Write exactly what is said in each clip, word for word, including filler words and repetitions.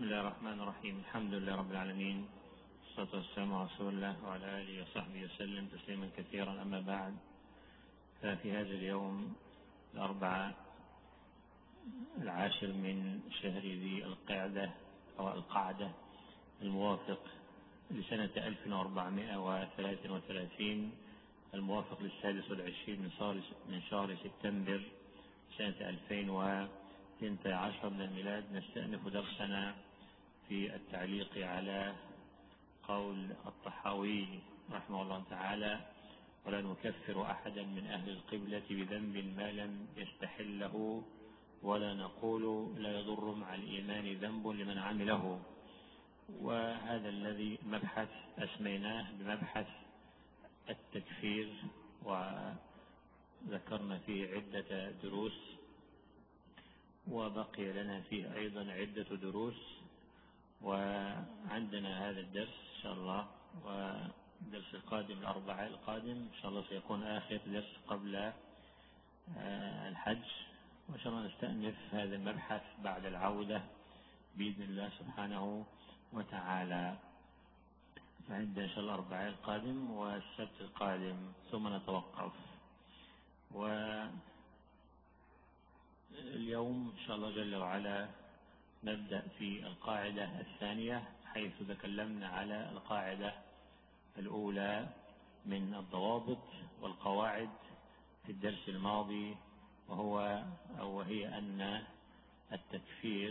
الله الرحمن الرحيم. الحمد لله رب العالمين، والصلاة والسلام على رسول الله وعلى آله وصحبه وسلم تسليما كثيرا. أما بعد، ففي هذا اليوم الأربعاء العاشر من شهر ذي القعدة أو القعدة الموافق لسنة ألف وأربعمائة وثلاثة وثلاثين، الموافق للسادس والعشرين من شهر سبتمبر سنة ألفين واثني عشر من الميلاد، نستأنف درسنا في التعليق على قول الطحاوي رحمه الله تعالى: ولا نكفر أحدا من أهل القبلة بذنب ما لم يستحله، ولا نقول لا يضر مع الإيمان ذنب لمن عمله. وهذا الذي مبحث أسميناه بمبحث التكفير، وذكرنا فيه عدة دروس، وبقي لنا فيه أيضا عدة دروس. وعندنا هذا الدرس إن شاء الله، والدرس القادم الأربعاء القادم إن شاء الله سيكون آخر درس قبل الحج، وإن شاء الله نستأنف هذا المبحث بعد العودة بإذن الله سبحانه وتعالى. عندنا إن شاء الله الأربعاء القادم والسبت القادم، ثم نتوقف. واليوم إن شاء الله جل وعلا نبدأ في القاعدة الثانية، حيث تكلمنا على القاعدة الأولى من الضوابط والقواعد في الدرس الماضي، وهو أو وهي أن التكفير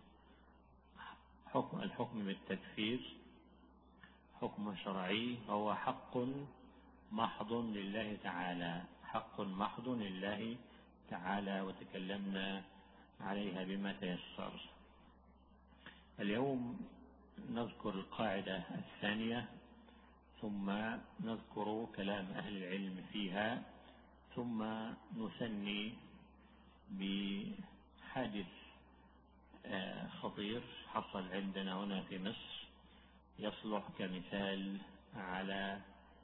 حكم الحكم بالتكفير حكم شرعي، هو حق محض لله تعالى، حق محض لله تعالى، وتكلمنا عليها بما تيسر. اليوم نذكر القاعدة الثانية، ثم نذكر كلام أهل العلم فيها، ثم نثني بحادث خطير حصل عندنا هنا في مصر، يصلح كمثال على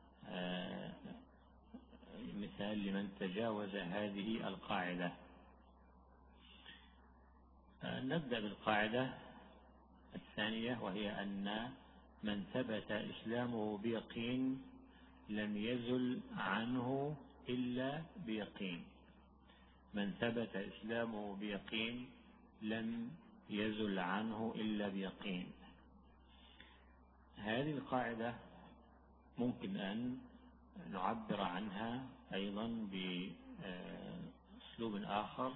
مثال لمن تجاوز هذه القاعدة. نبدأ بالقاعدة الثانية، وهي أن من ثبت إسلامه بيقين لم يزل عنه إلا بيقين. من ثبت إسلامه بيقين لم يزل عنه إلا بيقين. هذه القاعدة ممكن أن نعبر عنها أيضا بأسلوب آخر،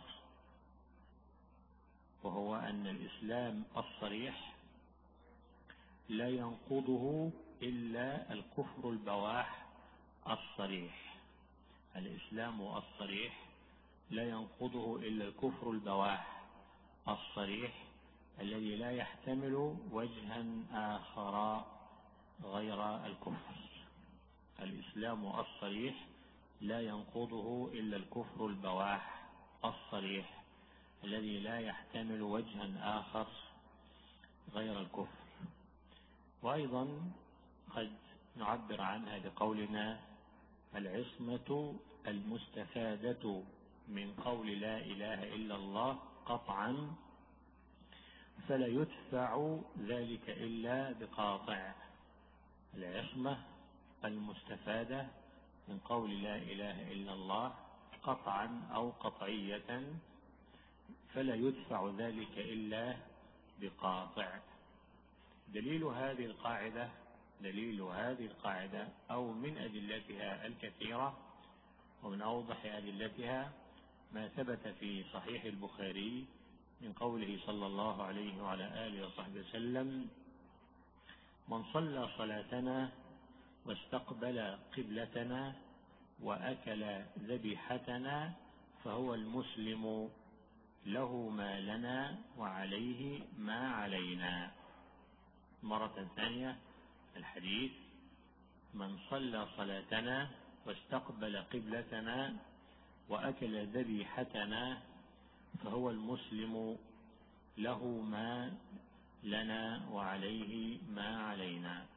وهو أن الإسلام الصريح لا ينقضه إلا الكفر البواح الصريح. الإسلام الصريح لا ينقضه إلا الكفر البواح الصريح، الذي لا يحتمل وجها آخر غير الكفر. الإسلام الصريح لا ينقضه إلا الكفر البواح الصريح، الذي لا يحتمل وجها آخر غير الكفر. وأيضا قد نعبر عنها بقولنا: العصمة المستفادة من قول لا إله إلا الله قطعا، فلا يدفع ذلك إلا بقاطع. العصمة المستفادة من قول لا إله إلا الله قطعا أو قطعية، فلا يدفع ذلك إلا بقاطع. دليل هذه القاعدة دليل هذه القاعدة أو من أدلتها الكثيرة، ومن أوضح أدلتها ما ثبت في صحيح البخاري من قوله صلى الله عليه وعلى آله وصحبه وسلم: من صلى صلاتنا واستقبل قبلتنا وأكل ذبيحتنا فهو المسلم، له ما لنا وعليه ما علينا. مرة ثانية الحديث: من صلى صلاتنا واستقبل قبلتنا وأكل ذبيحتنا فهو المسلم، له ما لنا وعليه ما علينا.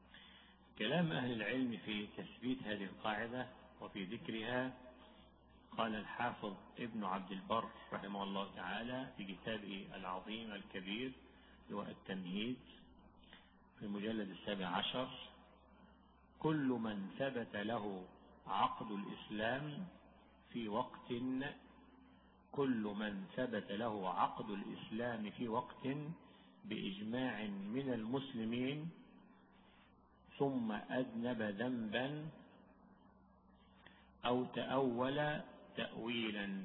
كلام أهل العلم في تثبيت هذه القاعدة وفي ذكرها قال الحافظ ابن عبد البر رحمه الله تعالى في كتابه العظيم الكبير هو التمهيد في المجلد السابع عشر: كل من ثبت له عقد الإسلام في وقت كل من ثبت له عقد الإسلام في وقت بإجماع من المسلمين ثم أذنب ذنبا أو تأول تأويلا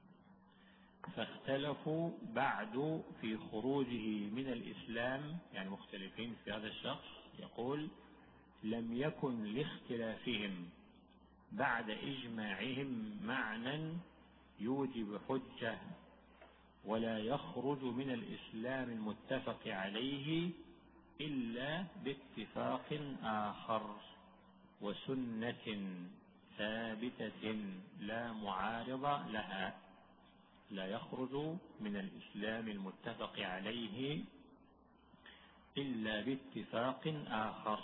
فاختلفوا بعد في خروجه من الإسلام، يعني مختلفين في هذا الشخص، يقول: لم يكن لاختلافهم بعد إجماعهم معنى يوجب حجة، ولا يخرج من الإسلام المتفق عليه إلا باتفاق آخر وسنة ثابتة لا معارض لها. لا يخرج من الإسلام المتفق عليه إلا باتفاق آخر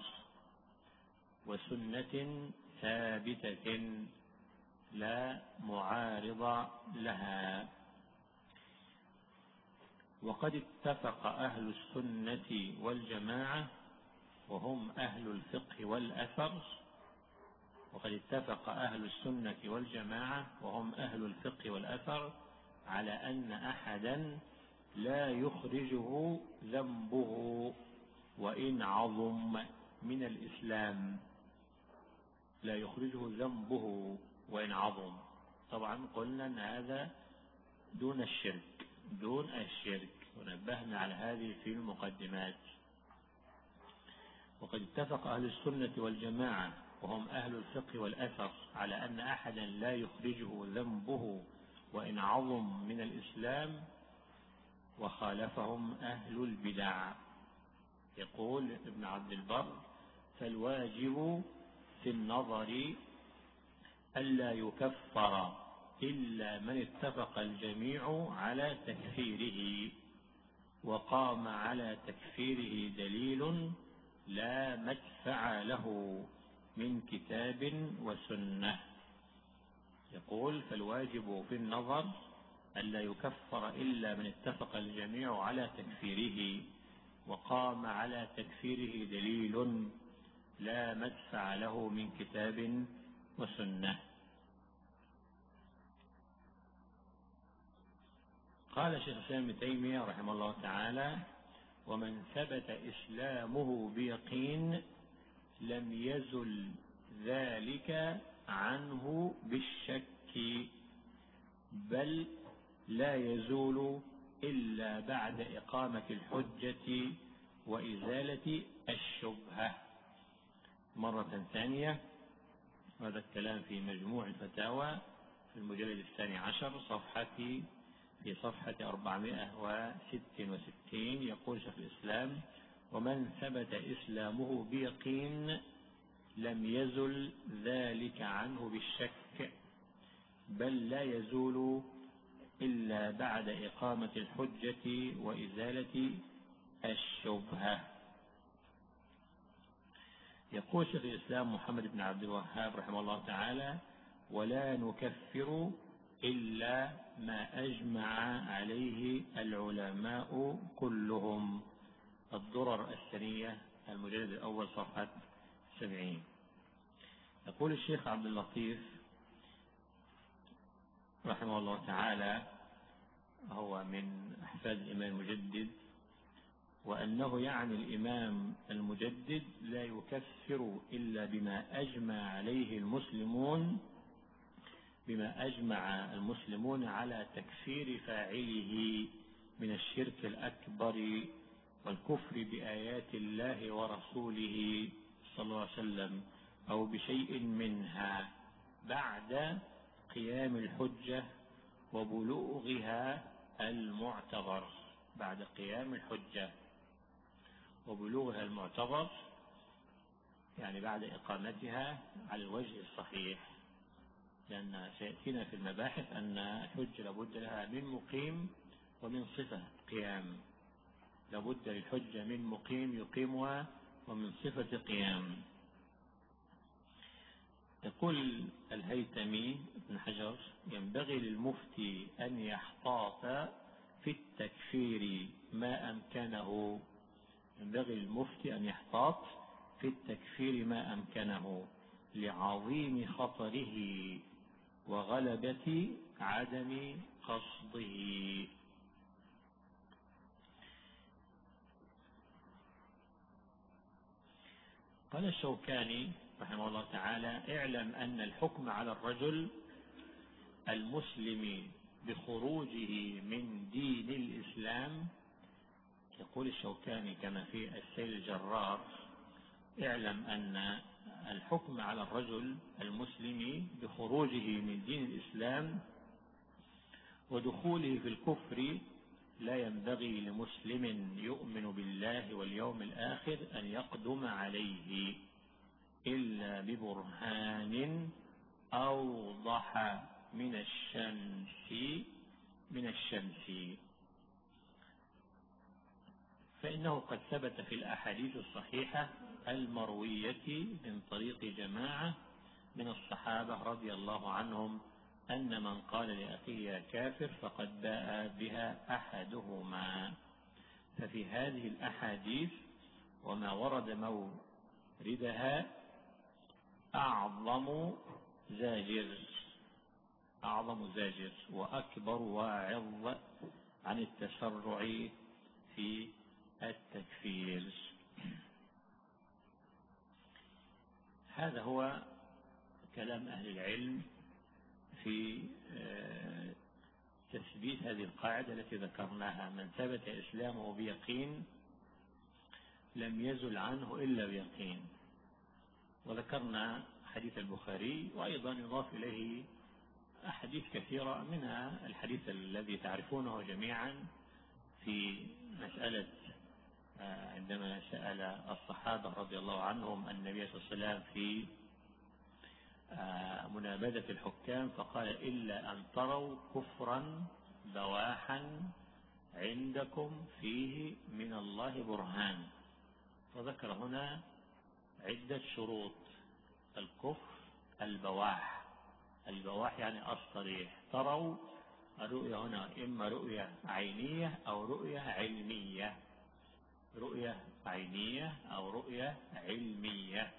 وسنة ثابتة لا معارض لها. وقد اتفق أهل السنة والجماعة وهم أهل الفقه والأثر وقد اتفق أهل السنة والجماعة وهم أهل الفقه والأثر على أن أحدا لا يخرجه ذنبه وإن عظم من الإسلام. لا يخرجه ذنبه وإن عظم. طبعا قلنا أن هذا دون الشرك دون الشرك ونبهنا على هذه في المقدمات. وقد اتفق أهل السنة والجماعة وهم أهل الفقه والأثر على أن أحدا لا يخرجه ذنبه وإن عظم من الإسلام، وخالفهم أهل البدع. يقول ابن عبد البر: فالواجب في النظر ألا يكفر إلا من اتفق الجميع على تكفيره وقام على تكفيره دليل لا مدفع له من كتاب وسنة. يقول: فالواجب في النظر ألا يكفر إلا من اتفق الجميع على تكفيره وقام على تكفيره دليل لا مدفع له من كتاب وسنة. قال شيخ الإسلام ابن تيمية رحمه الله تعالى: ومن ثبت إسلامه بيقين لم يزل ذلك عنه بالشك، بل لا يزول إلا بعد إقامة الحجة وإزالة الشبهة. مرة ثانية، هذا الكلام في مجموع الفتاوى في المجلد الثاني عشر صفحة في صفحة أربعمائة وستة وستين. يقول شيخ الإسلام: ومن ثبت إسلامه بيقين لم يزل ذلك عنه بالشك، بل لا يزول إلا بعد إقامة الحجة وإزالة الشبهة. يقول شيخ الإسلام محمد بن عبد الوهاب رحمه الله تعالى: ولا نكفر إلا ما أجمع عليه العلماء كلهم. الدرر الثانية المجلد الأول صفحة سبعين. يقول الشيخ عبد اللطيف رحمه الله تعالى، هو من أحفاد الإمام المجدد، وأنه يعني الإمام المجدد لا يكفر إلا بما أجمع عليه المسلمون بما أجمع المسلمون على تكفير فاعله من الشرك الأكبر والكفر بآيات الله ورسوله صلى الله عليه وسلم أو بشيء منها بعد قيام الحجة وبلوغها المعتبر. بعد قيام الحجة وبلوغها المعتبر يعني بعد إقامتها على الوجه الصحيح، لأن سيأتينا في المباحث أن الحجة لابد لها من مقيم ومن صفة قيام. لابد للحجة من مقيم يقيمها ومن صفة قيام. يقول الهيثمي ابن حجر: ينبغي للمفتي أن يحتاط في التكفير ما أمكنه ينبغي للمفتي أن يحتاط في التكفير ما أمكنه لعظيم خطره وغلبة عدم قصده. قال الشوكاني رحمه الله تعالى: اعلم أن الحكم على الرجل المسلم بخروجه من دين الإسلام، يقول الشوكاني كما في السيل الجرار: اعلم أن الحكم على الرجل المسلم بخروجه من دين الإسلام ودخوله في الكفر لا ينبغي لمسلم يؤمن بالله واليوم الآخر أن يقدم عليه إلا ببرهان أوضح من الشمس من الشمس فإنه قد ثبت في الأحاديث الصحيحة المروية من طريق جماعة من الصحابة رضي الله عنهم أن من قال لأخيه يا كافر فقد باء بها أحدهما. ففي هذه الأحاديث وما ورد موردها أعظم زاجر أعظم زاجر وأكبر واعظ عن التسرع في التكفير. هذا هو كلام أهل العلم في تثبيت هذه القاعدة التي ذكرناها: من ثبت إسلامه بيقين لم يزل عنه إلا بيقين. وذكرنا حديث البخاري، وأيضا يضاف إليه أحاديث كثيرة، منها الحديث الذي تعرفونه جميعا في مسألة عندما سأل الصحابة رضي الله عنهم النبي صلى الله عليه وسلم في منابذة الحكام فقال: إلا أن تروا كفرا بواحا عندكم فيه من الله برهان. فذكر هنا عدة شروط: الكفر البواح البواح يعني الصريح. تروا الرؤية هنا إما رؤية عينية أو رؤية علمية رؤية عينية أو رؤية علمية.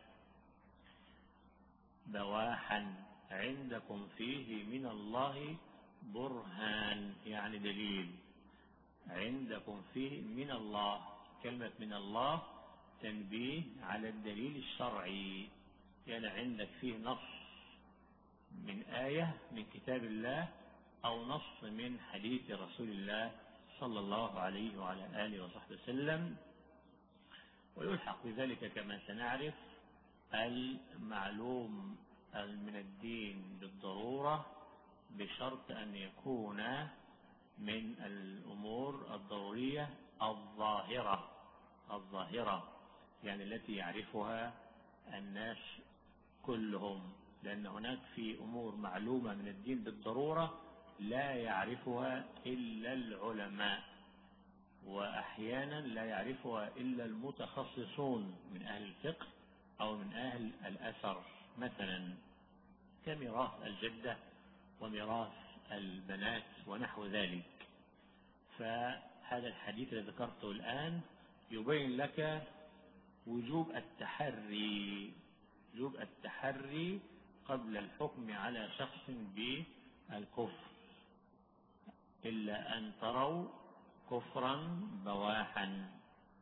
بواحا عندكم فيه من الله برهان يعني دليل. عندكم فيه من الله، كلمة من الله تنبيه على الدليل الشرعي، يعني عندك فيه نص من آية من كتاب الله أو نص من حديث رسول الله صلى الله عليه وعلى آله وصحبه وسلم. ويلحق بذلك كما سنعرف المعلوم من الدين بالضرورة بشرط أن يكون من الأمور الضرورية الظاهرة الظاهرة يعني التي يعرفها الناس كلهم، لأن هناك في أمور معلومة من الدين بالضرورة لا يعرفها إلا العلماء، وأحيانا لا يعرفها إلا المتخصصون من أهل الفقه أو من أهل الأثر، مثلا كميراث الجدة وميراث البنات ونحو ذلك. فهذا الحديث الذي ذكرته الآن يبين لك وجوب التحري وجوب التحري قبل الحكم على شخص بالكفر. إلا أن تروا كفرا بواحا،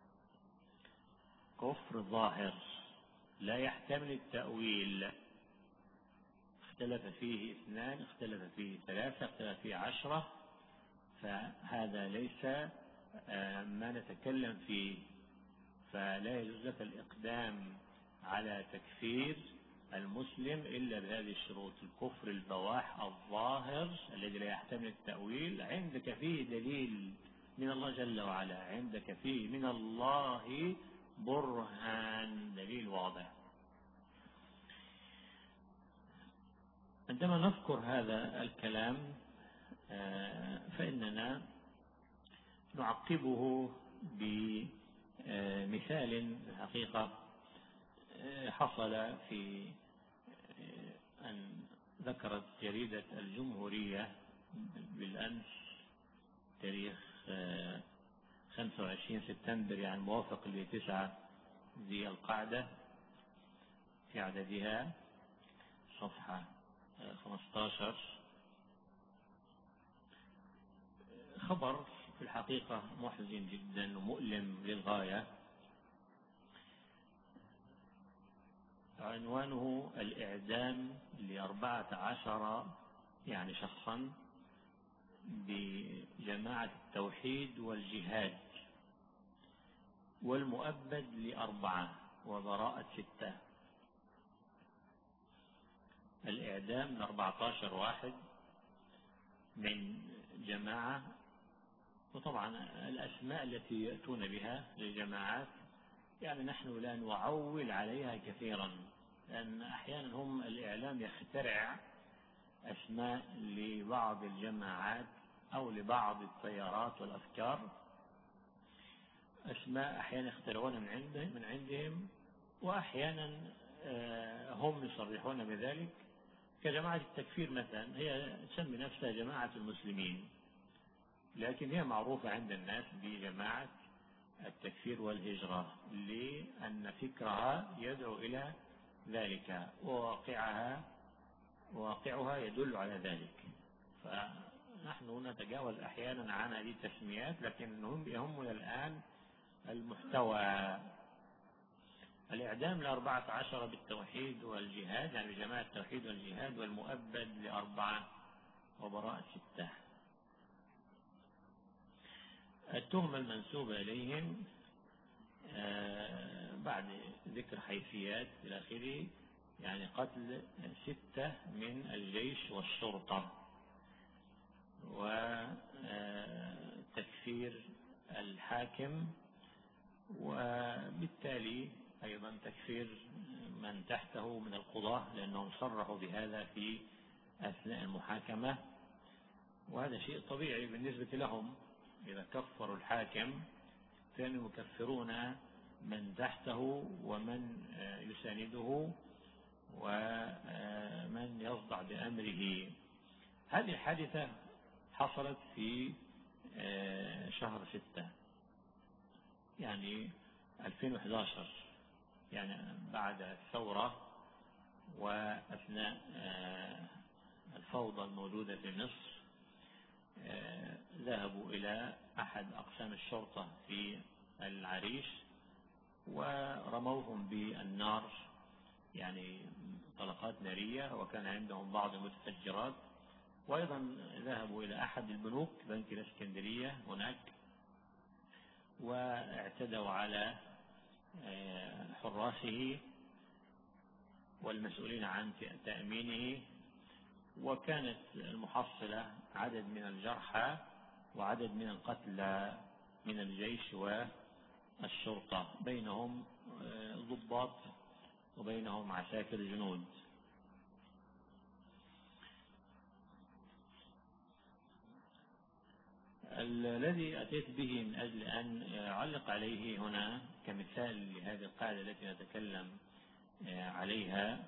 كفر ظاهر لا يحتمل التأويل. اختلف فيه اثنان، اختلف فيه ثلاثة، اختلف فيه عشرة، فهذا ليس ما نتكلم فيه. فلا يجوز لك الإقدام على تكفير المسلم إلا بهذه الشروط: الكفر البواح الظاهر الذي لا يحتمل التأويل، عندك فيه دليل من الله جل وعلا، عندك فيه من الله برهان، دليل واضح. عندما نذكر هذا الكلام فإننا نعقبه بمثال الحقيقة حصل في ذكرت جريدة الجمهورية بالأمس تاريخ خمسة وعشرين سبتمبر، يعني موافق لتسعة ذي القعدة، في عددها صفحة خمسة عشر، خبر في الحقيقة محزن جدا ومؤلم للغاية. عنوانه: الإعدام لأربعة عشر يعني شخصا بجماعة التوحيد والجهاد، والمؤبد لأربعة وبراءة ستة. الإعدام لأربعة عشر واحد من جماعة، وطبعا الأسماء التي يأتون بها للجماعات يعني نحن لا نعول عليها كثيرا، لأن أحيانا هم الإعلام يخترع أسماء لبعض الجماعات أو لبعض التيارات والأفكار، أسماء أحيانا يخترعون من عندهم من عندهم وأحيانا هم يصرحون بذلك. كجماعة التكفير مثلا، هي تسمي نفسها جماعة المسلمين، لكن هي معروفة عند الناس بجماعة التكفير والهجرة، لأن فكرها يدعو إلى ذلك وواقعها واقعها يدل على ذلك. فنحن نتجاوز أحيانا عن هذه التسميات، لكن يهمنا الآن المحتوى. الإعدام لأربعة عشر بالتوحيد والجهاد، يعني بجماعة التوحيد والجهاد، والمؤبد لأربعة وبراءة ستة. التهمة المنسوبة إليهم بعد ذكر حيثيات إلى آخره، يعني قتل ستة من الجيش والشرطة، وتكفير الحاكم، وبالتالي أيضا تكفير من تحته من القضاة، لأنهم صرحوا بهذا في أثناء المحاكمة، وهذا شيء طبيعي بالنسبة لهم. إذا كفروا الحاكم كانوا يكفرون من تحته ومن يسانده ومن يصدع بأمره. هذه الحادثة حصلت في شهر ستة يعني ألفين وأحد عشر، يعني بعد الثورة وأثناء الفوضى الموجودة في مصر. ذهبوا إلى أحد أقسام الشرطة في العريش ورموهم بالنار، يعني طلقات نارية، وكان عندهم بعض المتفجرات. وأيضا ذهبوا إلى أحد البنوك، بنك الإسكندرية هناك، واعتدوا على حراسه والمسؤولين عن تأمينه، وكانت المحصلة عدد من الجرحى وعدد من القتلى من الجيش والشرطة، بينهم ضباط وبينهم عساكر جنود. الذي أتيت به من أجل أن أعلق عليه هنا كمثال لهذه القاعدة التي نتكلم عليها،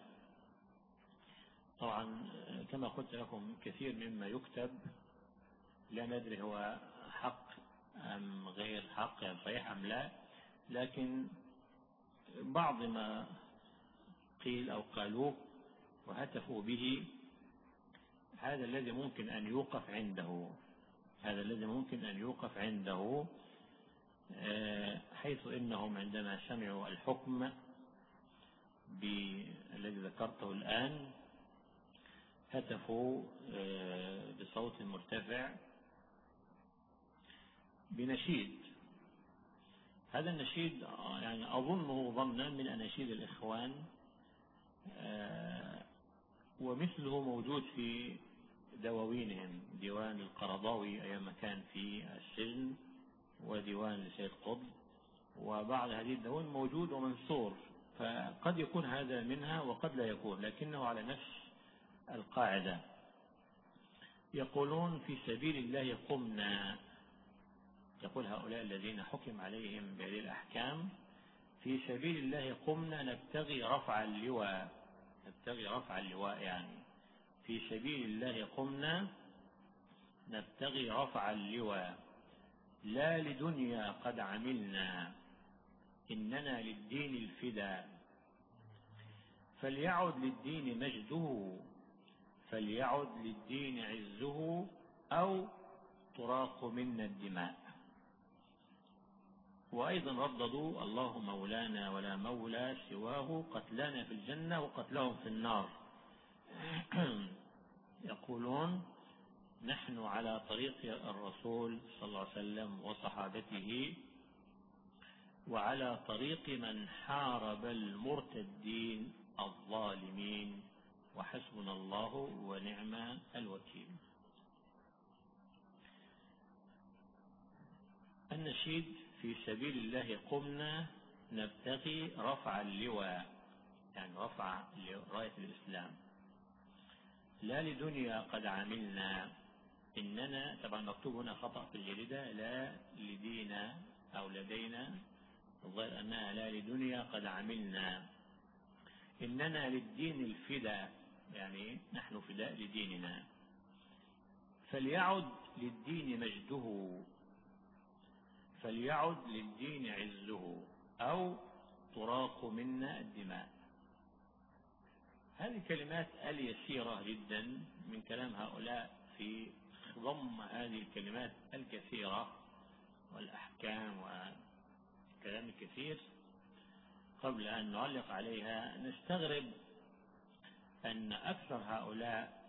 طبعا كما قلت لكم كثير مما يكتب لا ندري هو حق أم غير حق، يعني صحيح أم لا، لكن بعض ما قيل أو قالوه وهتفوا به هذا الذي ممكن أن يوقف عنده هذا الذي ممكن أن يوقف عنده حيث إنهم عندما سمعوا الحكم بالذي ذكرته الآن هتفوا بصوت مرتفع بنشيد. هذا النشيد يعني أظنه ظنا من أناشيد الإخوان، ومثله موجود في دواوينهم، ديوان القرضاوي أيام ما كان في السجن، وديوان لسيد قطب، وبعض هذه الدواوين موجود ومنثور، فقد يكون هذا منها وقد لا يكون، لكنه على نفس القاعدة. يقولون: في سبيل الله قمنا، يقول هؤلاء الذين حكم عليهم بهذه الأحكام: في سبيل الله قمنا نبتغي رفع اللواء، نبتغي رفع اللواء يعني في سبيل الله قمنا نبتغي رفع اللواء لا لدنيا قد عملنا إننا للدين الفدا فليعد للدين مجده فليعد للدين عزه أو تراق منا الدماء. وأيضا رددوا الله مولانا ولا مولى سواه قتلانا في الجنة وقتلهم في النار. يقولون نحن على طريق الرسول صلى الله عليه وسلم وصحابته وعلى طريق من حارب المرتدين الظالمين وحسبنا الله ونعم الوكيل. النشيد في سبيل الله قمنا نبتغي رفع اللواء يعني رفع راية الإسلام لا لدنيا قد عملنا إننا طبعا مكتوب هنا خطأ في الجريدة لا لدينا أو لدينا الظاهر أنها لا لدنيا قد عملنا إننا للدين الفدا يعني نحن فداء لديننا فليعد للدين مجده فليعد للدين عزه أو تراق منا الدماء. هذه كلمات اليسيرة جدا من كلام هؤلاء في ضم هذه الكلمات الكثيرة والأحكام والكلام الكثير. قبل أن نعلق عليها نستغرب أن أكثر هؤلاء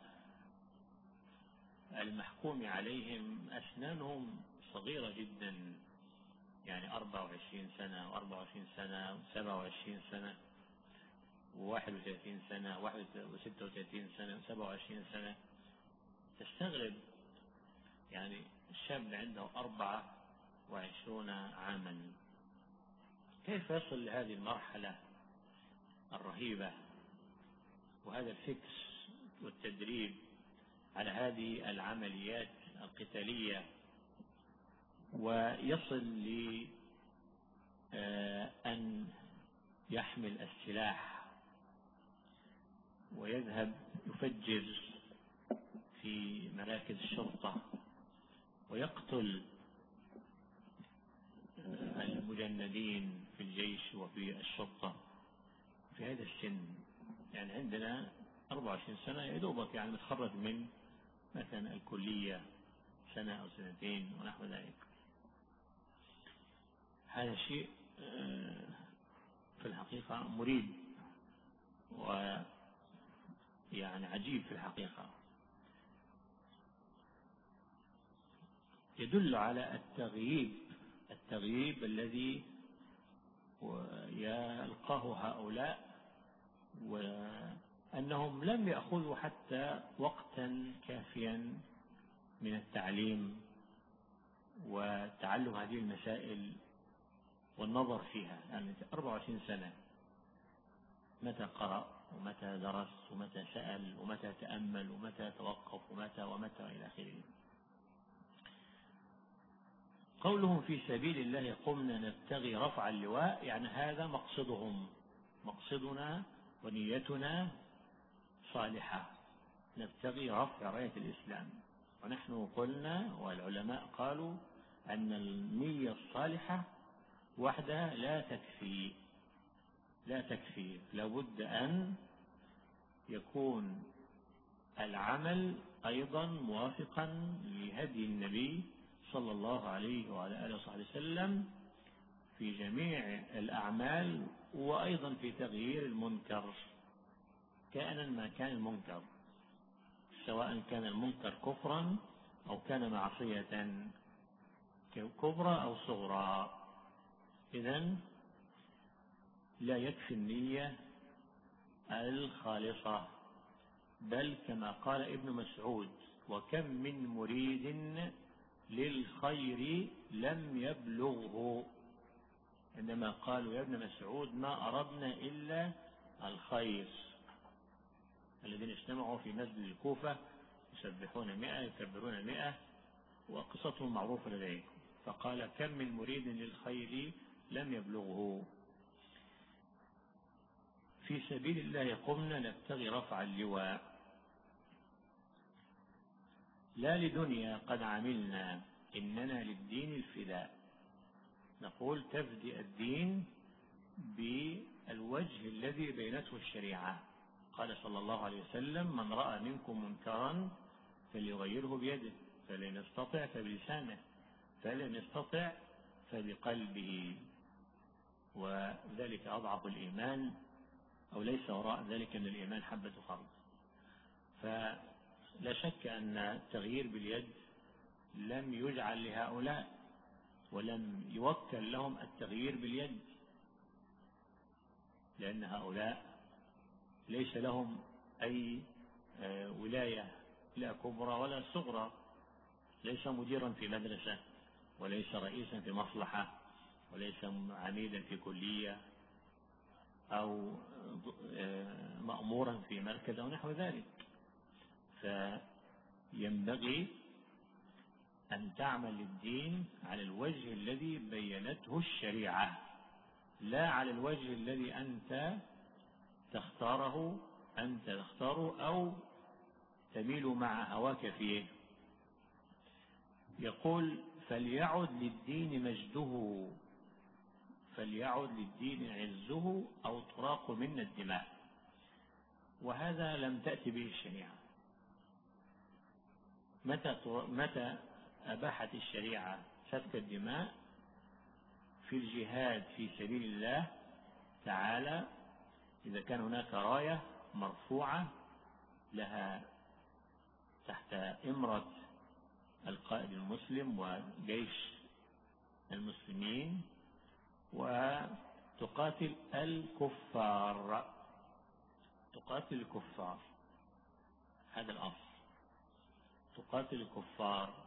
المحكوم عليهم أسنانهم صغيرة جدا يعني أربعة وعشرين سنة وأربعة وعشرين سنة وسبعة وعشرين سنة وواحد وثلاثين سنة واحد وستة وثلاثين سنة وسبعة وعشرين سنة. تستغرب يعني الشاب عنده أربعة وعشرون عاما كيف يصل لهذه المرحلة الرهيبة وهذا الفكر والتدريب على هذه العمليات القتالية ويصل لأن يحمل السلاح ويذهب يفجر في مراكز الشرطة ويقتل المجندين في الجيش وفي الشرطة في هذا السن. يعني عندنا أربعة وعشرين سنة يدوبك يعني متخرج من مثلا الكلية سنة أو سنتين ونحو ذلك. هذا شيء في الحقيقة مريب ويعني عجيب في الحقيقة يدل على التغييب التغييب الذي يلقاه هؤلاء وأنهم لم يأخذوا حتى وقتا كافيا من التعليم وتعلم هذه المسائل والنظر فيها. يعني أربعة وعشرين سنة متى قرأ ومتى درس ومتى سأل ومتى تأمل ومتى توقف ومتى ومتى إلى آخره. قولهم في سبيل الله قمنا نبتغي رفع اللواء يعني هذا مقصدهم مقصدنا ونيتنا صالحة نبتغي رفع راية الإسلام. ونحن قلنا والعلماء قالوا أن النية الصالحة وحدها لا تكفي لا تكفي لابد أن يكون العمل أيضا موافقا لهدي النبي صلى الله عليه وعلى آله وصحبه وسلم في جميع الأعمال وأيضا في تغيير المنكر كائنا ما كان المنكر سواء كان المنكر كفرا أو كان معصية كبرى أو صغرى. إذن لا يكفي النية الخالصة بل كما قال ابن مسعود وكم من مريد للخير لم يبلغه عندما قالوا يا ابن مسعود ما أردنا إلا الخير. الذين اجتمعوا في مسجد الكوفة يسبحون مئة يكبرون مئة وقصتهم معروفة لديكم. فقال كم من مريد للخير لم يبلغه. في سبيل الله قمنا نبتغي رفع اللواء لا لدنيا قد عملنا إننا للدين الفداء. نقول تفدي الدين بالوجه الذي بينته الشريعة. قال صلى الله عليه وسلم: من رأى منكم منكرا فليغيره بيده، فلن يستطع فبلسانه، فلن يستطع فبقلبه، وذلك أضعف الإيمان، أو ليس وراء ذلك من الإيمان حبة خردل. فلا شك أن التغيير باليد لم يجعل لهؤلاء، ولم يوكل لهم التغيير باليد، لأن هؤلاء ليس لهم أي ولاية لا كبرى ولا صغرى، ليس مديرا في مدرسة، وليس رئيسا في مصلحة، وليس عميدا في كلية، أو مأمورا في مركز أو نحو ذلك. فينبغي أن تعمل للدين على الوجه الذي بينته الشريعة، لا على الوجه الذي أنت تختاره أنت تختاره أو تميل مع هواك فيه. يقول: فليعد للدين مجده، فليعد للدين عزه، أو تراق منا الدماء. وهذا لم تأتي به الشريعة. متى متى أباحت الشريعة سفك الدماء؟ في الجهاد في سبيل الله تعالى، إذا كان هناك راية مرفوعة لها تحت إمرة القائد المسلم وجيش المسلمين، وتقاتل الكفار، تقاتل الكفار، هذا الأصل، تقاتل الكفار.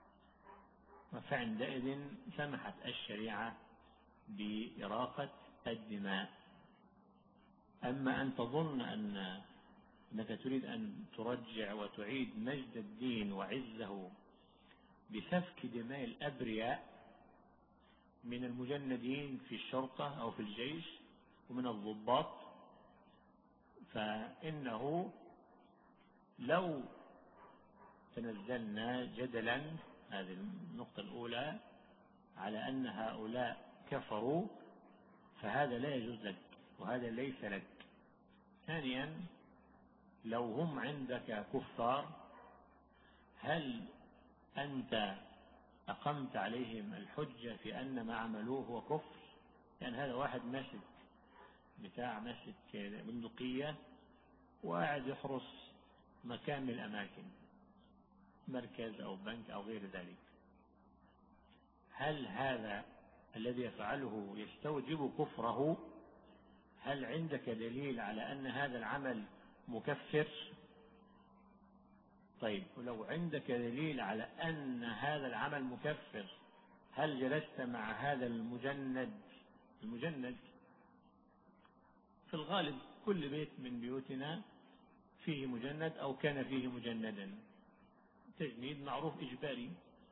فعندئذ سمحت الشريعة بإراقة الدماء. أما أن تظن أن أنك تريد أن ترجع وتعيد مجد الدين وعزه بسفك دماء الأبرياء من المجندين في الشرطة أو في الجيش ومن الضباط، فإنه لو تنزلنا جدلا، هذه النقطة الأولى، على أن هؤلاء كفروا، فهذا لا يجوز لك وهذا ليس لك. ثانيا، لو هم عندك كفار، هل أنت أقمت عليهم الحجة في أن ما عملوه هو كفر؟ يعني هذا واحد ماسك بتاع ماسك بندقية وقاعد يحرس مكان من الأماكن، مركز أو بنك أو غير ذلك، هل هذا الذي يفعله يستوجب كفره؟ هل عندك دليل على أن هذا العمل مكفر؟ طيب، ولو عندك دليل على أن هذا العمل مكفر، هل جلست مع هذا المجند؟ المجند في الغالب كل بيت من بيوتنا فيه مجند أو كان فيه مجندا، تجنيد معروف إجباري،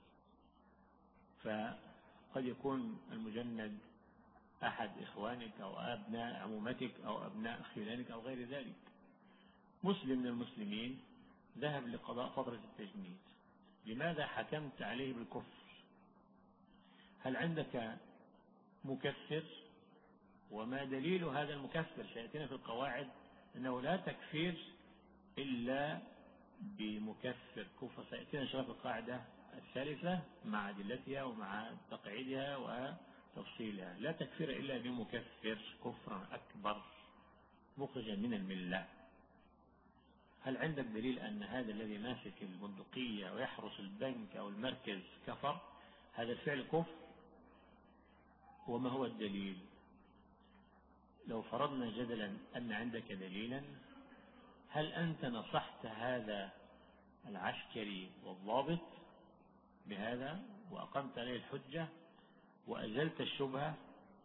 فقد يكون المجند أحد إخوانك أو أبناء عمومتك أو أبناء خلانك أو غير ذلك. مسلم من المسلمين ذهب لقضاء فترة التجنيد، لماذا حكمت عليه بالكفر؟ هل عندك مكفر؟ وما دليل هذا المكفر؟ سيأتينا في القواعد أنه لا تكفير إلا بمكفر كفر، سيأتينا شرف القاعدة الثالثة مع أدلتها ومع تقعيدها وتفصيلها. لا تكفير إلا بمكفر كفرا أكبر مخرجا من الملة. هل عندك دليل أن هذا الذي ماسك البندقية ويحرس البنك أو المركز كفر؟ هذا الفعل كفر. وما هو الدليل؟ لو فرضنا جدلا أن عندك دليلا، هل أنت نصحت هذا العسكري والضابط بهذا وأقمت عليه الحجة وأزلت الشبهة؟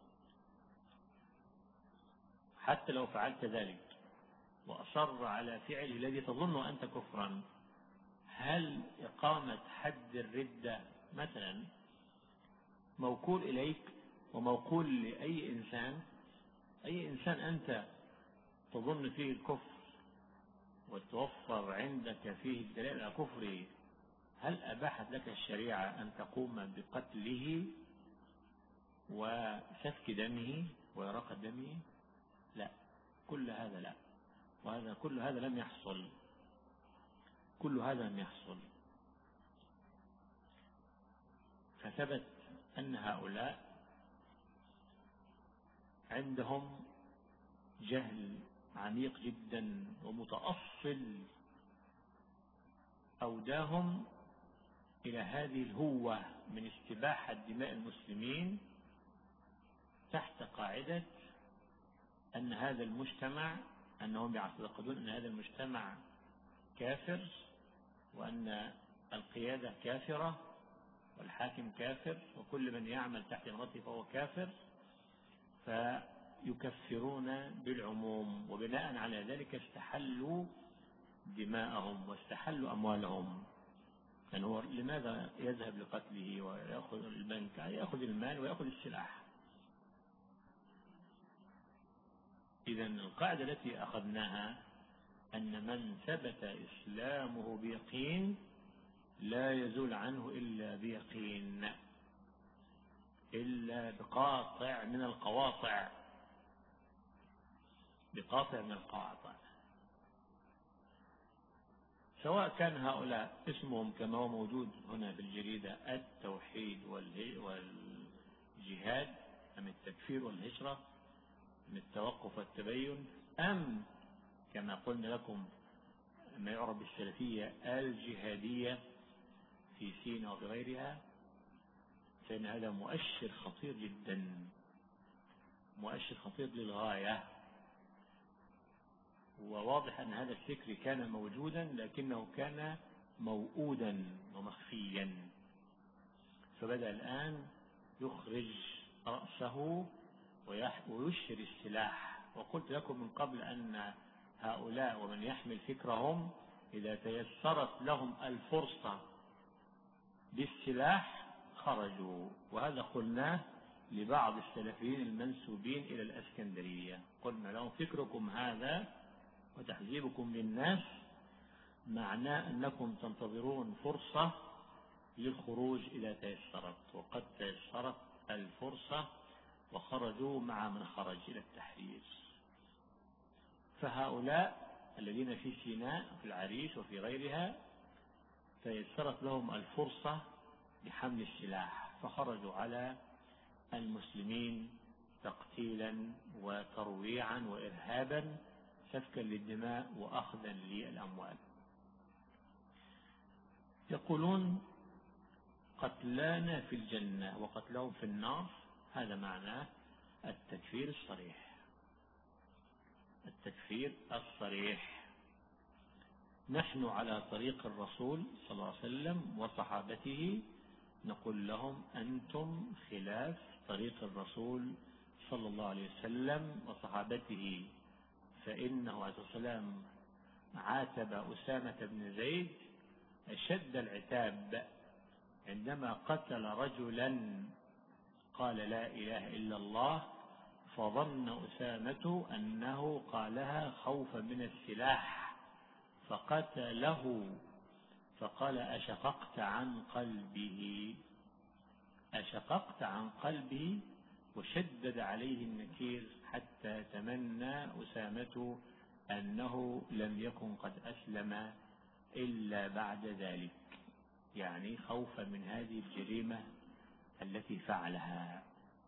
حتى لو فعلت ذلك وأصر على فعله الذي تظن أنت كفرا، هل إقامة حد الردة مثلا موكول إليك وموكول لأي إنسان؟ أي إنسان أنت تظن فيه الكفر وتوفر عندك فيه الدليل على كفره هل أباحت لك الشريعة أن تقوم بقتله وسفك دمه وإراقة دمه؟ لا، كل هذا لا، وهذا كل هذا لم يحصل، كل هذا لم يحصل. فثبت أن هؤلاء عندهم جهل عميق جدا ومتأصل أوداهم إلى هذه الهوة من استباحة دماء المسلمين تحت قاعدة أن هذا المجتمع، أنهم يعتقدون أن هذا المجتمع كافر، وأن القيادة كافرة والحاكم كافر، وكل من يعمل تحت إمرته فهو كافر، فيكفرون بالعموم، وبناء على ذلك استحلوا دماءهم واستحلوا أموالهم. يعني هو لماذا يذهب لقتله ويأخذ البنك؟ يأخذ المال ويأخذ السلاح. إذن القاعدة التي أخذناها أن من ثبت إسلامه بيقين لا يزول عنه إلا بيقين، إلا بقاطع من القواطع، بقاطع من القواطع، سواء كان هؤلاء اسمهم كما هو موجود هنا في الجريدة التوحيد والجهاد، أم التكفير والهجرة، أم التوقف والتبين، أم كما قلنا لكم ما يعرف بالسلفية الجهادية في سيناء وفي غيرها، فإن هذا مؤشر خطير جدا، مؤشر خطير للغاية. وواضح أن هذا الفكر كان موجودا لكنه كان موؤودا ومخفيا، فبدأ الآن يخرج رأسه ويشهر السلاح. وقلت لكم من قبل أن هؤلاء ومن يحمل فكرهم إذا تيسرت لهم الفرصة بالسلاح خرجوا، وهذا قلناه لبعض السلفيين المنسوبين إلى الأسكندرية، قلنا لهم فكركم هذا وتحذيركم للناس معناه أنكم تنتظرون فرصة للخروج إذا تيسرت، وقد تيسرت الفرصة وخرجوا مع من خرج إلى التحرير. فهؤلاء الذين في سيناء في العريش وفي غيرها تيسرت لهم الفرصة بحمل السلاح، فخرجوا على المسلمين تقتيلا وترويعا وإرهابا، سفكا للدماء وأخذا للأموال. يقولون قتلانا في الجنة وقتلهم في النار، هذا معناه التكفير الصريح، التكفير الصريح. نحن على طريق الرسول صلى الله عليه وسلم وصحابته نقول لهم أنتم خلاف طريق الرسول صلى الله عليه وسلم وصحابته، فإنه عليه السلام عاتب أسامة بن زيد أشد العتاب عندما قتل رجلا قال لا إله إلا الله، فظن أسامة أنه قالها خوفا من السلاح فقتله، فقال أشققت عن قلبه، أشققت عن قلبه، وشدد عليه النكير حتى تمنى أسامة أنه لم يكن قد أسلم إلا بعد ذلك، يعني خوفا من هذه الجريمة التي فعلها.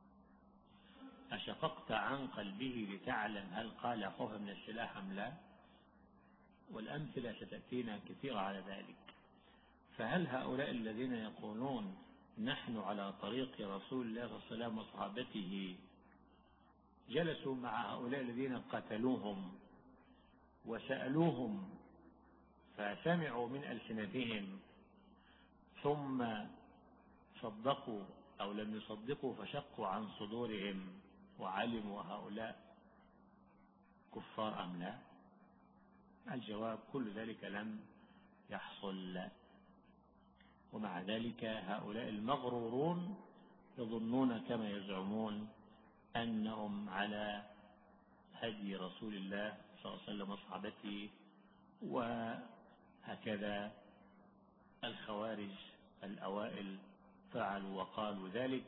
أشققت عن قلبه لتعلم هل قال خوفا من السلاح أم لا، والأمثلة ستأتينا كثيرة على ذلك. فهل هؤلاء الذين يقولون نحن على طريق رسول الله صلى الله عليه وسلم وصحابته جلسوا مع هؤلاء الذين قتلوهم وسألوهم فسمعوا من ألسنتهم ثم صدقوا أو لم يصدقوا فشقوا عن صدورهم وعلموا هؤلاء كفار أم لا؟ الجواب كل ذلك لم يحصل. ومع ذلك هؤلاء المغرورون يظنون كما يزعمون أنهم على هدي رسول الله صلى الله عليه وسلم وصحابته، وهكذا الخوارج الأوائل فعلوا وقالوا ذلك،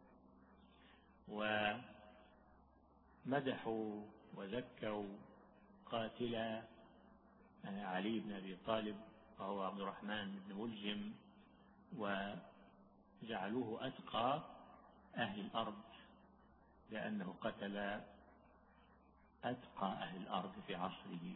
ومدحوا وزكوا قاتل علي بن أبي طالب وهو عبد الرحمن بن ملجم، وجعلوه أتقى أهل الأرض لأنه قتل أتقى أهل الأرض في عصره.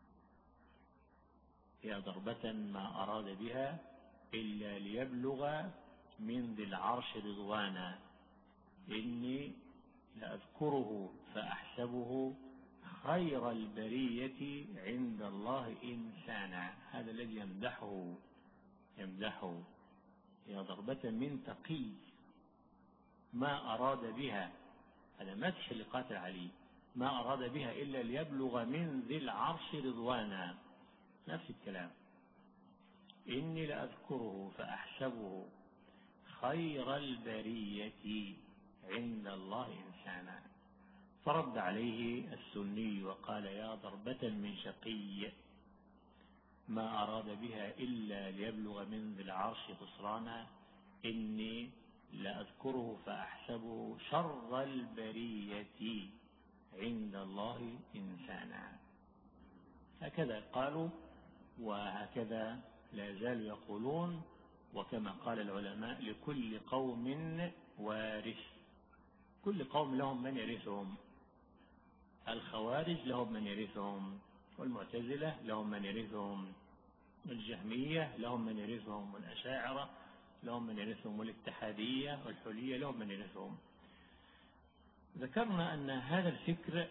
هي ضربة ما أراد بها إلا ليبلغ من ذي العرش رضوانا، إني لأذكره فأحسبه خير البرية عند الله إنسانا. هذا الذي يمدحه يمدحه هي ضربة من تقي ما أراد بها، هذا مدح لقاتل علي، ما أراد بها إلا ليبلغ من ذي العرش رضوانا، نفس الكلام. إني لأذكره فأحسبه خير البرية عند الله إنسانا. فرد عليه السني وقال يا ضربة من شقي ما أراد بها إلا ليبلغ من ذي العرش خسرانا، إني لأذكره فأحسبه شر البرية عند الله إنسانا. هكذا قالوا وهكذا لا زالوا يقولون. وكما قال العلماء لكل قوم وارث، كل قوم لهم من يرثهم. الخوارج لهم من يرثهم، والمعتزلة لهم من يرثهم، الجهمية لهم من يرثهم، والأشاعرة لهم من يرثهم، والاتحادية والحلية لهم من يرثهم. ذكرنا أن هذا الفكر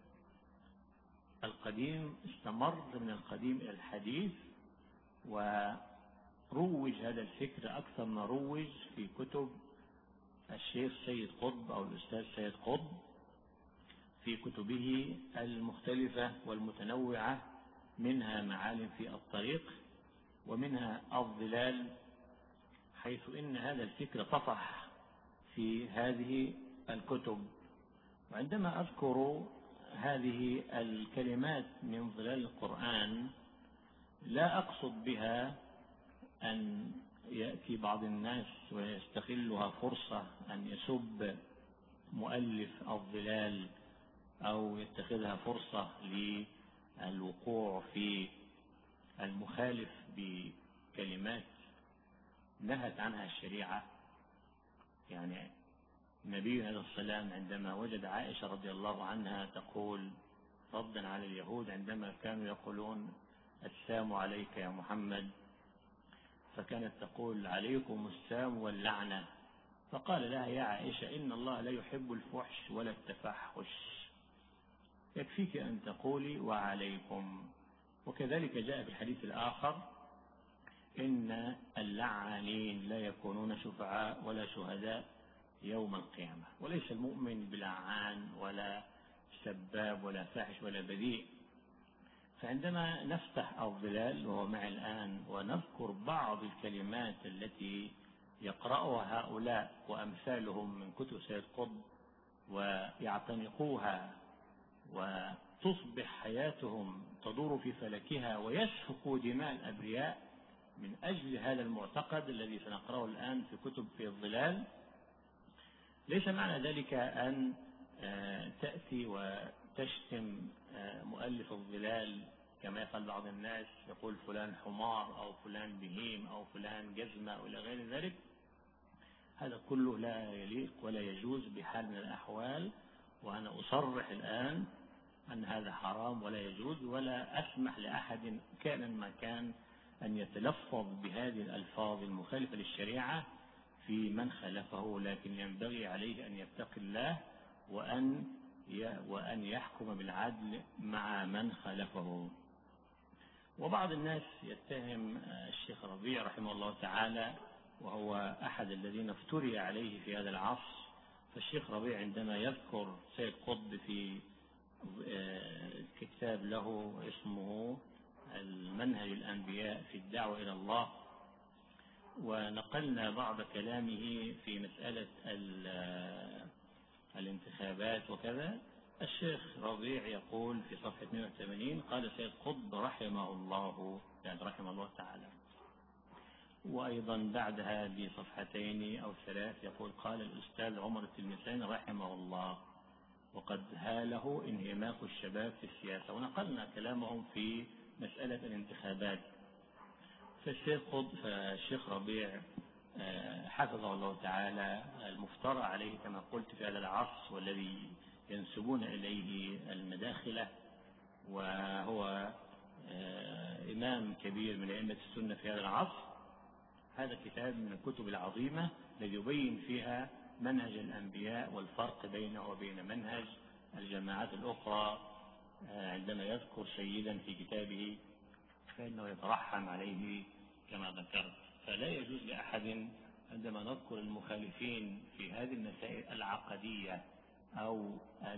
القديم استمر من القديم إلى الحديث، وروج هذا الفكر أكثر ما روج في كتب الشيخ سيد قطب أو الأستاذ سيد قطب في كتبه المختلفة والمتنوعة، منها معالم في الطريق ومنها الظلال، حيث إن هذا الفكر طفح في هذه الكتب. وعندما أذكر هذه الكلمات من ظلال القرآن لا أقصد بها أن يأتي بعض الناس ويستغلها فرصة أن يسب مؤلف الظلال أو يتخذها فرصة للوقوع في المخالف بكلمات نهت عنها الشريعة. يعني النبي عليه السلام عندما وجد عائشة رضي الله عنها تقول ردا على اليهود عندما كانوا يقولون السام عليك يا محمد، فكانت تقول عليكم السام واللعنة، فقال لها يا عائشة إن الله لا يحب الفحش ولا التفحش، يكفيك أن تقولي وعليكم. وكذلك جاء في الحديث الآخر إن اللعانين لا يكونون شفعاء ولا شهداء يوم القيامة. وليس المؤمن بلعان ولا سباب ولا فاحش ولا بذيء. فعندما نفتح الظلال وهو معي الآن ونذكر بعض الكلمات التي يقرأها هؤلاء وأمثالهم من كتب سيد قطب ويعتنقوها وتصبح حياتهم تدور في فلكها ويسفكوا دماء الأبرياء من أجل هذا المعتقد الذي سنقرأه الآن في كتب في الظلال، ليس معنى ذلك أن تأتي وتشتم مؤلف الظلال كما يفعل بعض الناس، يقول فلان حمار أو فلان بهيم أو فلان جزمة إلى غير ذلك. هذا كله لا يليق ولا يجوز بحال من الأحوال، وأنا أصرح الآن أن هذا حرام ولا يجوز، ولا أسمح لأحد كان ما كان أن يتلفظ بهذه الألفاظ المخالفة للشريعة في من خالفه، لكن ينبغي عليه أن يتقي الله وأن وأن يحكم بالعدل مع من خالفه. وبعض الناس يتهم الشيخ ربيع رحمه الله تعالى، وهو أحد الذين افتري عليه في هذا العصر. فالشيخ ربيع عندما يذكر سيد قطب في كتاب له اسمه المنهج الأنبياء في الدعوة إلى الله، ونقلنا بعض كلامه في مسألة الانتخابات وكذا، الشيخ ربيع يقول في صفحة اثنين وثمانين قال سيد قطب رحمه الله، يعني رحمه الله تعالى: وأيضا بعدها بصفحتين أو ثلاث يقول: قال الأستاذ عمر التلمساني رحمه الله: وقد هاله انهماك الشباب في السياسة. ونقلنا كلامهم في مسألة الانتخابات. فالشيخ فالشيخ ربيع حفظه الله تعالى المفترى عليه كما قلت في هذا العصر، والذي ينسبون إليه المداخلة، وهو إمام كبير من أئمة السنة في هذا العصر. هذا كتاب من الكتب العظيمة الذي يبين فيها منهج الأنبياء والفرق بينه وبين منهج الجماعات الأخرى. عندما يذكر سيدا في كتابه فإنه يترحم عليه كما ذكرت. فلا يجوز لأحد عندما نذكر المخالفين في هذه المسائل العقدية أو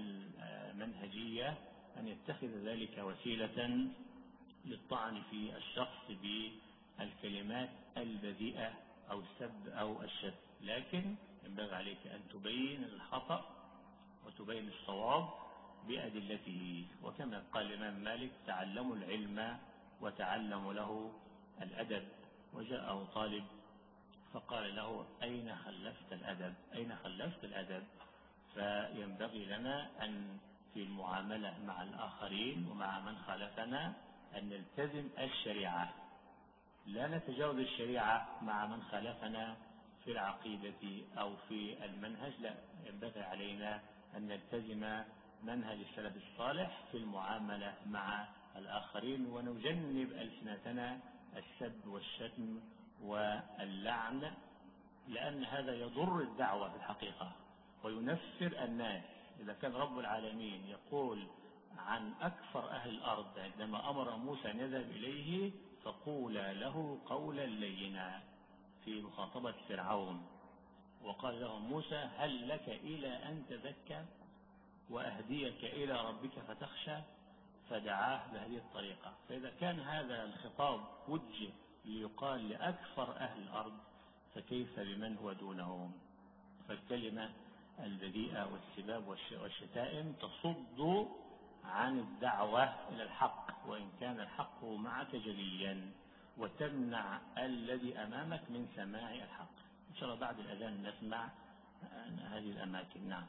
المنهجية أن يتخذ ذلك وسيلة للطعن في الشخص بالكلمات البذيئة أو السب أو الشتم. لكن ينبغي عليك أن تبين الخطأ وتبين الصواب بأدلته. وكما قال الإمام مالك: تعلموا العلم وتعلموا له الأدب. وجاءه طالب فقال له: أين خلفت الأدب؟ أين خلفت الأدب؟ فينبغي لنا أن في المعاملة مع الآخرين ومع من خالفنا أن نلتزم الشريعة، لا نتجاوز الشريعة مع من خالفنا في العقيدة أو في المنهج. لا، ينبغي علينا أن نلتزم منهج السلف الصالح في المعاملة مع الآخرين، ونجنب ألسنتنا السب والشتم واللعن، لأن هذا يضر الدعوة في الحقيقة وينفر الناس. إذا كان رب العالمين يقول عن أكثر أهل الأرض عندما أمر موسى أن يذهب إليه: فقولا له قولا لينا، في مخاطبة فرعون، وقال لهم موسى: هل لك إلى أن تزكى وأهديك إلى ربك فتخشى؟ فدعاه بهذه الطريقة. فإذا كان هذا الخطاب وجه ليقال لأكثر أهل الأرض فكيف بمن هو دونهم؟ فالكلمة البذيئة والسباب والشتائم تصد عن الدعوة إلى الحق، وإن كان الحق معك جليا، وتمنع الذي أمامك من سماع الحق. إن شاء الله بعد الأذان نسمع هذه الأماكن. نعم.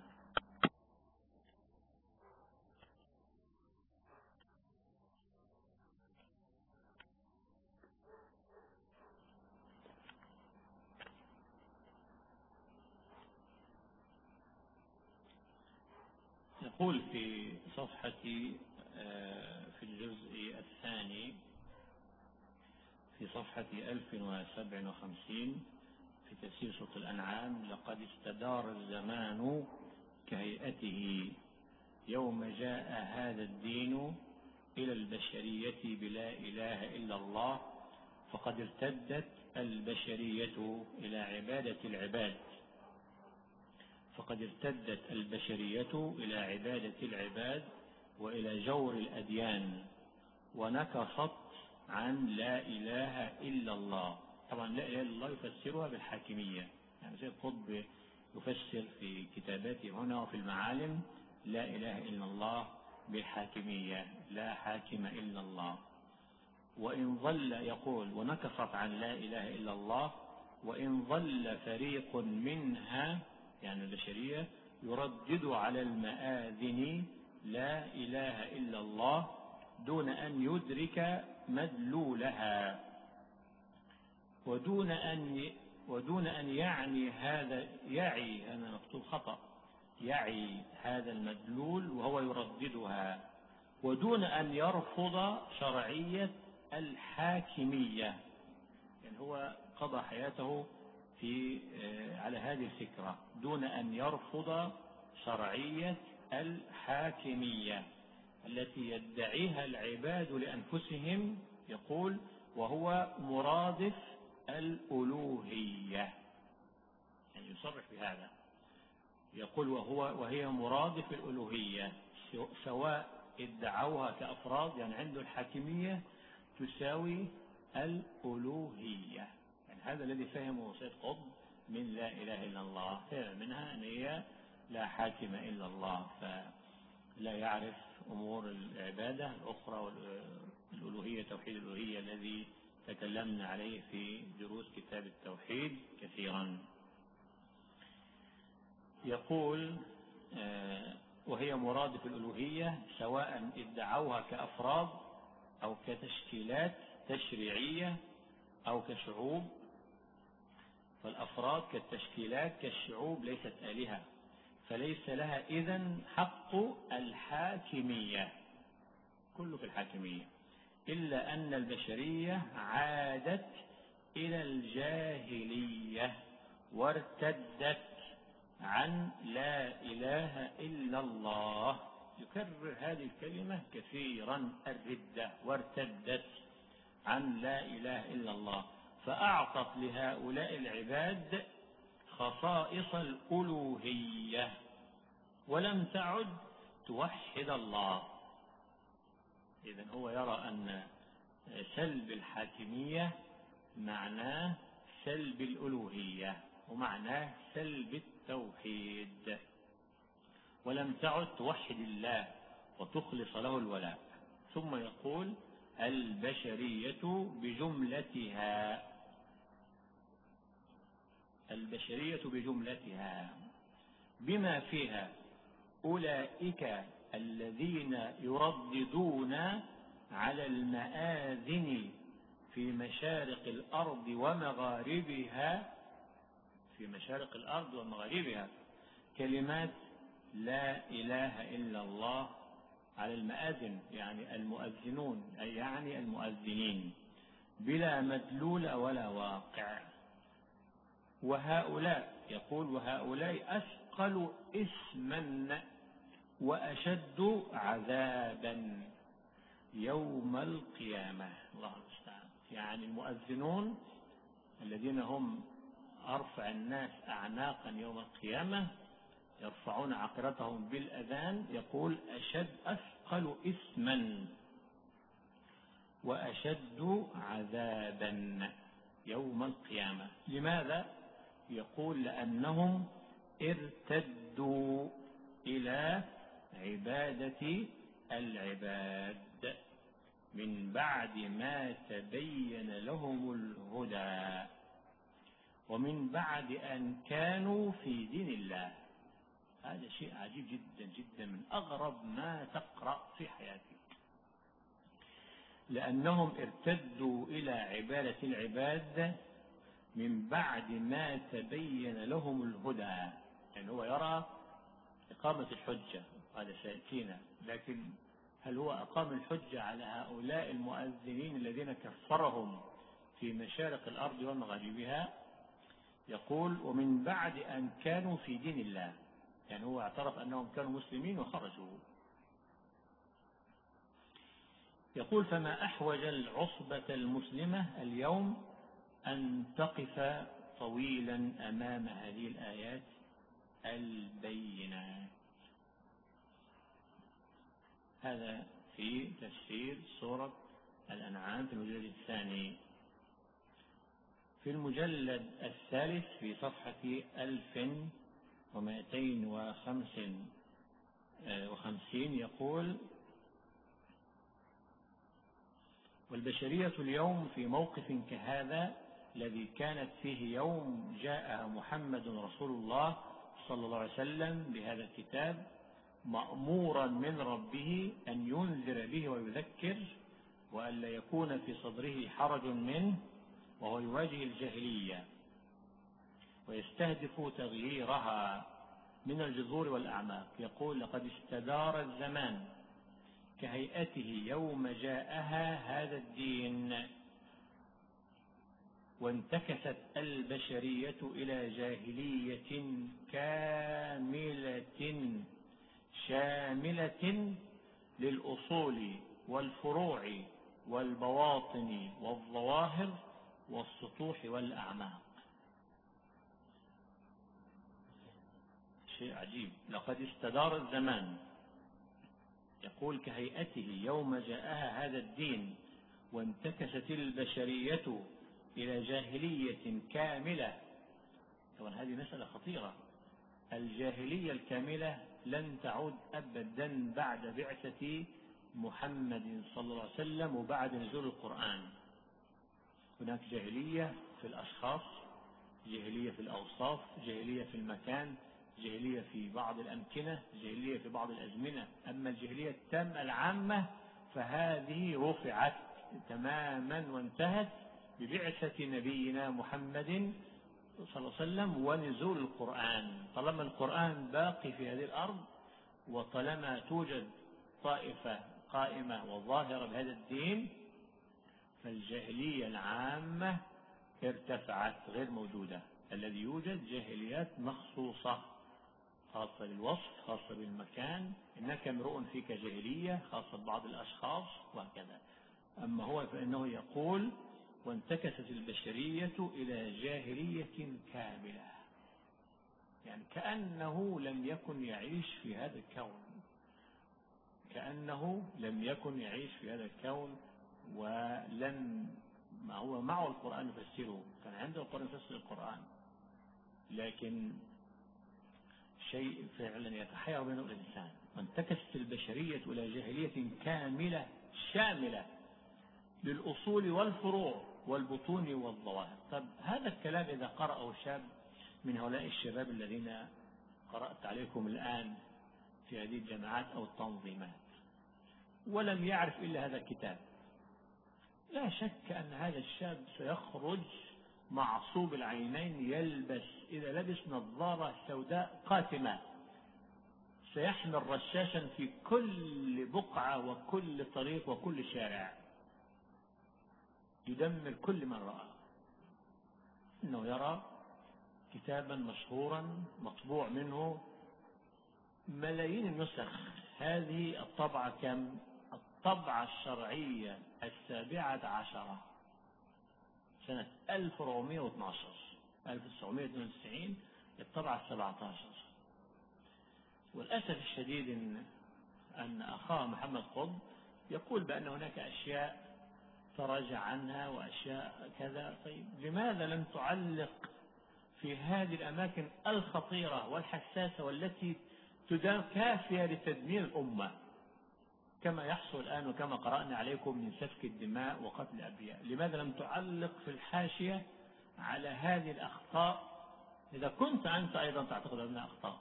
يقول في صفحة في الجزء الثاني في صفحة ألف وسبع وخمسين في تفسير سورة الأنعام: لقد استدار الزمان كهيئته يوم جاء هذا الدين إلى البشرية بلا إله إلا الله، فقد ارتدت البشرية إلى عبادة العباد فقد ارتدت البشرية إلى عبادة العباد وإلى جور الأديان، ونكصت عن لا إله إلا الله. طبعا لا إله إلا الله يفسرها بالحاكمية، يعني سيد قطب يفسر في كتاباته هنا وفي المعالم لا إله إلا الله بالحاكمية، لا حاكم إلا الله. وإن ظل يقول: ونكصت عن لا إله إلا الله، وإن ظل فريق منها يعني البشرية يردد على المآذن لا إله إلا الله دون أن يدرك مدلولها، ودون أن ودون أن يعني هذا يعي أنا مكتوب خطأ يعي هذا المدلول وهو يرددها، ودون أن يرفض شرعية الحاكمية. يعني هو قضى حياته في على هذه الفكرة دون أن يرفض شرعية الحاكمية التي يدعيها العباد لأنفسهم. يقول: وهو مرادف الألوهية، يعني يصرح بهذا، يقول وهو وهي مرادف الألوهية، سواء ادعوها كأفراد، يعني عنده الحاكمية تساوي الألوهية. يعني هذا الذي فهمه سيد قطب من لا إله إلا الله، فهم منها أن هي لا حاكم إلا الله، فلا يعرف أمور العبادة الأخرى والألوهية توحيد الألوهية الذي تكلمنا عليه في دروس كتاب التوحيد كثيرا. يقول وهي مرادف الألوهية سواء ادعوها كأفراد أو كتشكيلات تشريعية أو كشعوب. فالأفراد كالتشكيلات كالشعوب ليست آلهة، فليس لها إذن حق الحاكمية، كله في الحاكمية، إلا أن البشرية عادت إلى الجاهلية وارتدت عن لا إله إلا الله. يكرر هذه الكلمة كثيرا، الردة، وارتدت عن لا إله إلا الله، فأعطت لهؤلاء العباد خصائص الألوهية ولم تعد توحد الله. إذن هو يرى أن سلب الحاكمية معناه سلب الألوهية ومعناه سلب التوحيد، ولم تعد توحد الله وتخلص له الولاء. ثم يقول البشرية بجملتها، البشرية بجملتها بما فيها أولئك الذين يرددون على المآذن في مشارق الأرض ومغاربها، في مشارق الأرض ومغاربها كلمات لا إله إلا الله على المآذن، يعني المؤذنون، أي يعني المؤذنين، بلا مدلول ولا واقع. وهؤلاء يقول وهؤلاء أثقل اسما وأشد عذابا يوم القيامة. الله المستعان. يعني المؤذنون الذين هم أرفع الناس أعناقا يوم القيامة يرفعون عقرتهم بالأذان، يقول أشد أثقل اسما وأشد عذابا يوم القيامة. لماذا؟ يقول لأنهم ارتدوا إلى عبادة العباد من بعد ما تبين لهم الهدى ومن بعد أن كانوا في دين الله. هذا شيء عجيب جدا جدا، من أغرب ما تقرأ في حياتك. لأنهم ارتدوا إلى عبادة العباد من بعد ما تبين لهم الهدى. يعني هو يرى إقامة الحجة، هذا سيأتينا، لكن هل هو أقام الحجة على هؤلاء المؤذنين الذين كفرهم في مشارق الأرض ومغاربها؟ يقول ومن بعد أن كانوا في دين الله، يعني هو اعترف أنهم كانوا مسلمين وخرجوا. يقول فما أحوج العصبة المسلمة اليوم أن تقف طويلا أمام هذه الآيات البينات. هذا في تفسير سورة الأنعام في المجلد الثاني. في المجلد الثالث في صفحة ألف ومائتين وخمسين يقول والبشرية اليوم في موقف كهذا الذي كانت فيه يوم جاء محمد رسول الله صلى الله عليه وسلم بهذا الكتاب مأمورا من ربه أن ينذر به ويذكر وألا يكون في صدره حرج منه، وهو يواجه الجاهلية ويستهدف تغييرها من الجذور والأعماق. يقول لقد استدار الزمان كهيئته يوم جاءها هذا الدين، وانتكست البشرية إلى جاهلية كاملة شاملة للأصول والفروع والبواطن والظواهر والسطوح والأعماق. شيء عجيب. لقد استدار الزمان، يقول كهيئته يوم جاءها هذا الدين، وانتكست البشرية إلى جاهلية كاملة. طبعا هذه مسألة خطيرة. الجاهلية الكاملة لن تعود أبدا بعد بعثة محمد صلى الله عليه وسلم وبعد نزول القرآن. هناك جاهلية في الأشخاص، جاهلية في الأوصاف، جاهلية في المكان، جاهلية في بعض الأمكنة، جاهلية في بعض الأزمنة. أما الجاهلية التامة العامة فهذه رفعت تماما وانتهت ببعثة نبينا محمد صلى الله عليه وسلم ونزول القرآن. طالما القرآن باقي في هذه الأرض، وطالما توجد طائفة قائمة وظاهرة بهذا الدين، فالجاهلية العامة ارتفعت غير موجودة. الذي يوجد جاهليات مخصوصة خاصة للوصف، خاصة بالمكان، إنك امرؤ فيك جاهلية خاصة ببعض الأشخاص وهكذا. أما هو فإنه يقول وانتكست البشرية إلى جاهلية كاملة، يعني كأنه لم يكن يعيش في هذا الكون، كأنه لم يكن يعيش في هذا الكون، ولم ما هو معه القرآن يفسره، كان عنده القرآن يفسر القرآن، لكن شيء فعلا يتحير بين الإنسان. وانتكست البشرية إلى جاهلية كاملة شاملة للأصول والفروع والبطون والظواهر. طب هذا الكلام إذا قرأه شاب من هؤلاء الشباب الذين قرأت عليكم الآن في هذه الجماعات أو التنظيمات، ولم يعرف إلا هذا الكتاب، لا شك أن هذا الشاب سيخرج معصوب العينين، يلبس إذا لبس نظارة سوداء قاتمة، سيحمل رشاشا في كل بقعة وكل طريق وكل شارع، يدمر كل من رأى. إنه يرى كتابا مشهورا مطبوع منه ملايين النسخ. هذه الطبعة كم؟ الطبعة الشرعية السابعة عشرة سنة ألف وأربعمائة واثني عشر ألف وتسعمائة واثنين وتسعين، الطبعة السبعة عشر. والأسف الشديد إن, أن أخاه محمد قطب يقول بأن هناك أشياء تراجع عنها وأشياء كذا. طيب لماذا لم تعلق في هذه الأماكن الخطيرة والحساسة والتي تدار كافية لتدمير الأمة كما يحصل الآن وكما قرأنا عليكم من سفك الدماء وقتل الأبرياء؟ لماذا لم تعلق في الحاشية على هذه الأخطاء إذا كنت أنت أيضا تعتقد أنها أخطاء؟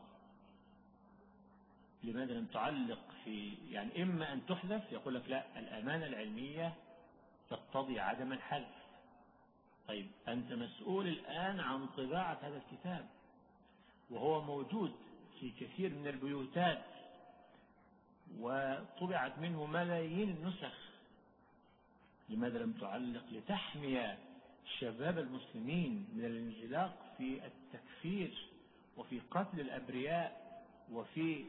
لماذا لم تعلق في، يعني إما أن تحذف، يقول لك لا الأمانة العلمية تقتضي عدم الحذف. طيب أنت مسؤول الآن عن طباعة هذا الكتاب وهو موجود في كثير من البيوتات وطبعت منه ملايين النسخ، لماذا لم تعلق لتحمي شباب المسلمين من الانزلاق في التكفير وفي قتل الأبرياء وفي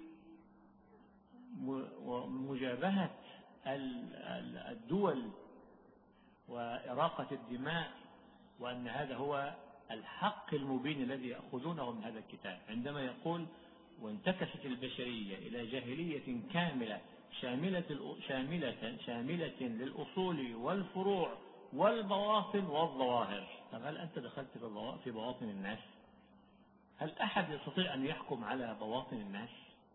مجابهة الدول وإراقة الدماء، وأن هذا هو الحق المبين الذي يأخذونه من هذا الكتاب. عندما يقول وانتكست البشرية إلى جاهلية كاملة شاملة شاملة شاملة للأصول والفروع والبواطن والظواهر. طب هل أنت دخلت في بواطن الناس؟ هل أحد يستطيع أن يحكم على بواطن الناس؟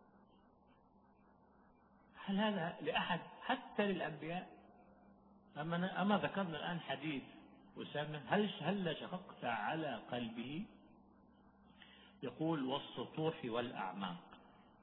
هل هذا لأحد حتى للأنبياء؟ أما, أما ذكرنا الآن حديث أسامة، هل هل شققت على قلبه؟ يقول والسطوح والأعماق.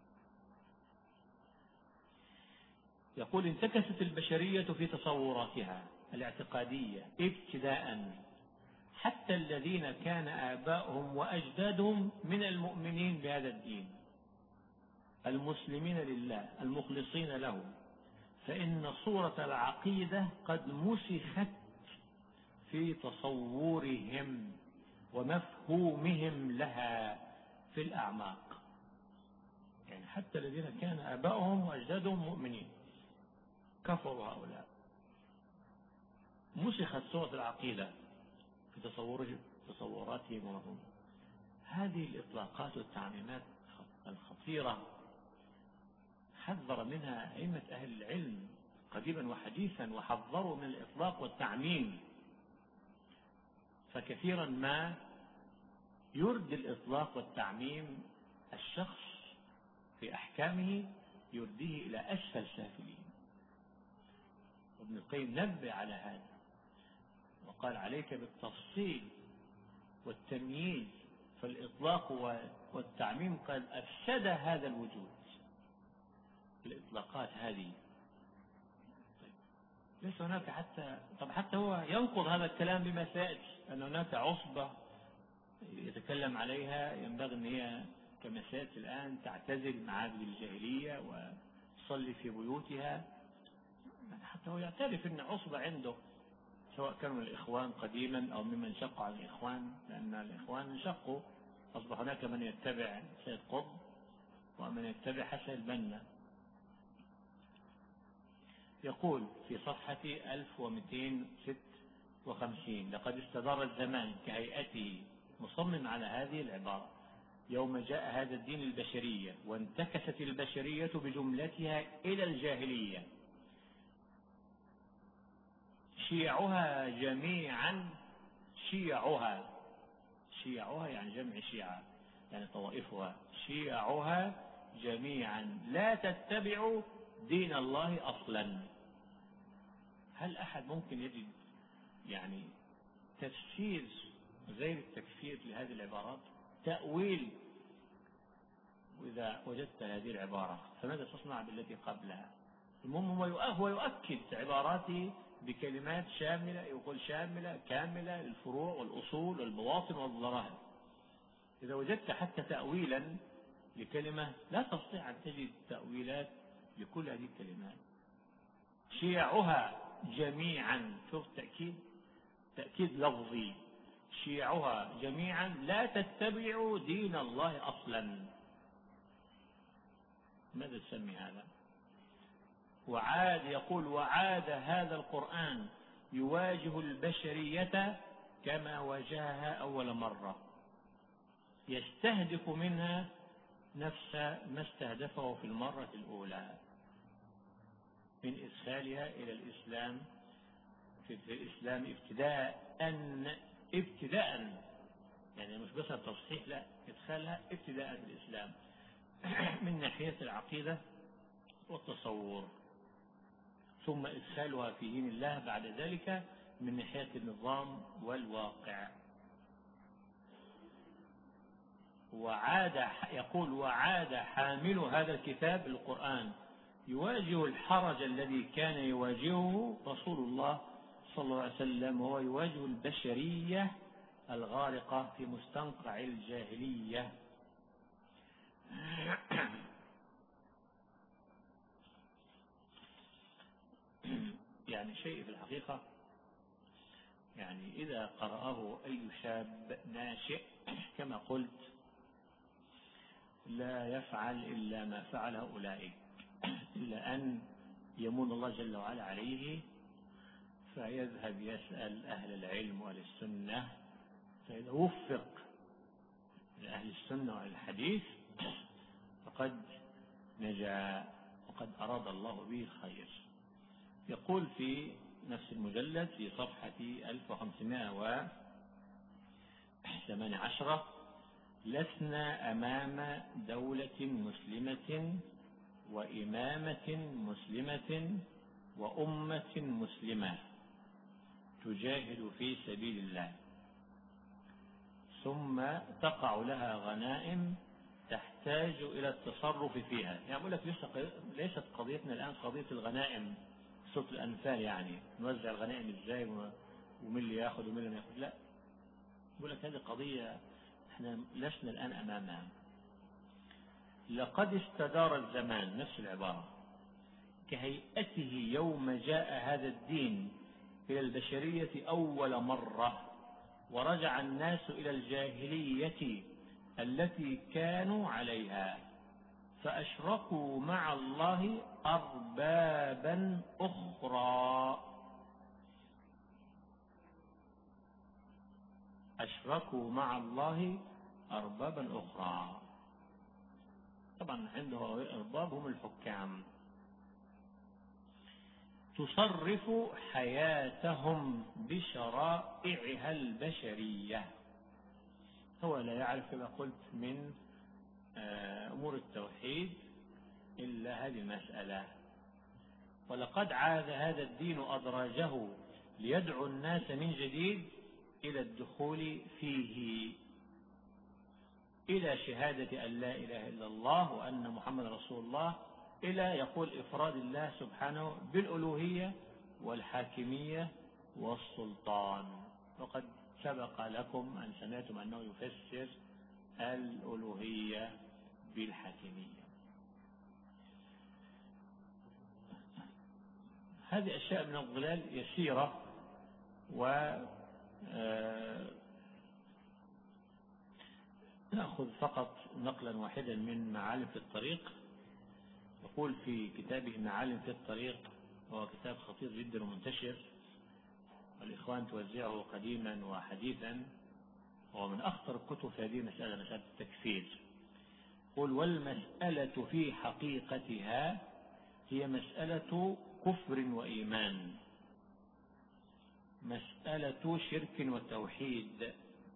يقول انتكست البشرية في تصوراتها الاعتقادية ابتداء، حتى الذين كان آباؤهم وأجدادهم من المؤمنين بهذا الدين المسلمين لله المخلصين له، فإن صورة العقيدة قد مسخت في تصورهم ومفهومهم لها في الأعماق. يعني حتى الذين كان آباؤهم وأجدادهم مؤمنين كفروا هؤلاء، مسخت صورة العقيدة في تصورهم تصوراتهم ومفهومهم. هذه الإطلاقات والتعميمات الخطيرة حذر منها أئمة أهل العلم قديما وحديثا، وحذروا من الإطلاق والتعميم. فكثيرا ما يرد الإطلاق والتعميم الشخص في أحكامه يرديه إلى أسفل سافلين. وابن القيم نبه على هذا وقال عليك بالتفصيل والتمييز، فالإطلاق والتعميم قد أفسد هذا الوجود. الإطلاقات هذه طيب. ليس هناك حتى طب حتى هو ينقض هذا الكلام بما سيأتي، أن هناك عصبة يتكلم عليها ينبغي أن هي كما سيأتي الآن تعتزل معابد الجاهلية وتصلي في بيوتها. حتى هو يعترف أن عصبة عنده، سواء كانوا الإخوان قديما أو ممن شقوا على الإخوان، لأن الإخوان انشقوا، أصبح هناك من يتبع سيد قطب ومن يتبع حسن البنا. يقول في صفحة ألف ومئتين وستة وخمسين: لقد استدار الزمان كهيئته، مصمم على هذه العبارة: يوم جاء هذا الدين البشرية وانتكست البشرية بجملتها إلى الجاهلية، شيعها جميعا، شيعها شيعها يعني جمع شيعة، يعني طوائفها، شيعها جميعا لا تتبع دين الله أصلا. هل أحد ممكن يجد يعني تفسير غير التكفير لهذه العبارات؟ تأويل. وإذا وجدت هذه العبارة فماذا تصنع بالتي قبلها؟ المهم هو يؤكد عباراته بكلمات شاملة، يقول شاملة كاملة للفروع والأصول والبواطن والظواهر. إذا وجدت حتى تأويلا لكلمة لا تستطيع أن تجد تأويلات لكل هذه الكلمات. شيعها جميعا، شوف تأكيد تأكيد لفظي، شيعها جميعا لا تتبع دين الله أصلا. ماذا تسمي هذا؟ وعاد يقول: وعاد هذا القرآن يواجه البشرية كما واجهها أول مرة، يستهدف منها نفس ما استهدفه في المرة الأولى من إدخالها إلى الإسلام في الإسلام ابتداء ابتداء يعني مش بس تصحيح، لا، إدخالها ابتداء في الإسلام من ناحية العقيدة والتصور، ثم إدخالها في دين الله بعد ذلك من ناحية النظام والواقع. وعاد يقول: وعاد حامل هذا الكتاب القرآن يواجه الحرج الذي كان يواجهه رسول الله صلى الله عليه وسلم، وهو يواجه البشرية الغارقة في مستنقع الجاهلية. يعني شيء في الحقيقة، يعني إذا قرأه أي شاب ناشئ كما قلت لا يفعل إلا ما فعله أولئك، إلا أن يمن الله جل وعلا عليه فيذهب يسأل أهل العلم وأهل السنة، فإذا وفق لأهل السنة وأهل الحديث فقد نجا وقد أراد الله به الخير. يقول في نفس المجلد في صفحة ألف وخمسمائة وثمانية عشر: لسنا أمام دولة مسلمة وإمامة مسلمة وأمة مسلمة تجاهد في سبيل الله ثم تقع لها غنائم تحتاج إلى التصرف فيها. يعني أقول لك ليست قضيتنا الآن قضية الغنائم صوت الأنفال، يعني نوزع الغنائم إزاي ومن اللي يأخذ ومن اللي ما يأخذ، لا، أقول لك هذه قضية احنا لسنا الآن أمامها. لقد استدار الزمان، نفس العبارة، كهيئته يوم جاء هذا الدين إلى البشرية أول مرة، ورجع الناس إلى الجاهلية التي كانوا عليها، فأشركوا مع الله أربابا أخرى أشركوا مع الله أربابا أخرى. طبعا عنده أرباب هم الحكام، تصرف حياتهم بشرائعها البشرية. هو لا يعرف كما قلت من أمور التوحيد إلا هذه المسألة. ولقد عاد هذا الدين أدراجه ليدعو الناس من جديد إلى الدخول فيه، إلى شهادة أن لا إله إلا الله وأن محمد رسول الله، إلى يقول إفراد الله سبحانه بالألوهية والحاكمية والسلطان. وقد سبق لكم أن سمعتم أنه يفسر الألوهية بالحاكمية. هذه أشياء من الضلال يسيرة، و نأخذ فقط نقلا واحدا من معالم في الطريق. يقول في كتابه معالم في الطريق، وهو كتاب خطير جدا ومنتشر، والإخوان توزعه قديما وحديثا، هو من أخطر الكتب في هذه المسألة، مسألة التكفير. يقول: والمسألة في حقيقتها هي مسألة كفر وإيمان، مسألة شرك وتوحيد،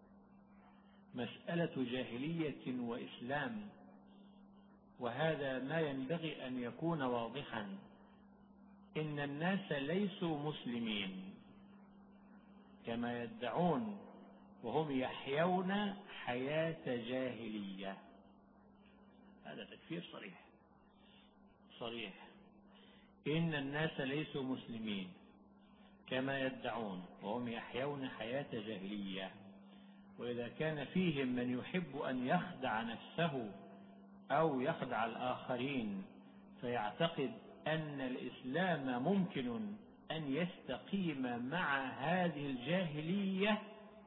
مسألة جاهلية وإسلام. وهذا ما ينبغي أن يكون واضحا. إن الناس ليسوا مسلمين كما يدعون، وهم يحيون حياة جاهلية. هذا تكفير صريح صريح. إن الناس ليسوا مسلمين كما يدعون وهم يحيون حياة جاهلية. وإذا كان فيهم من يحب أن يخدع نفسه أو يخدع الآخرين فيعتقد أن الإسلام ممكن أن يستقيم مع هذه الجاهلية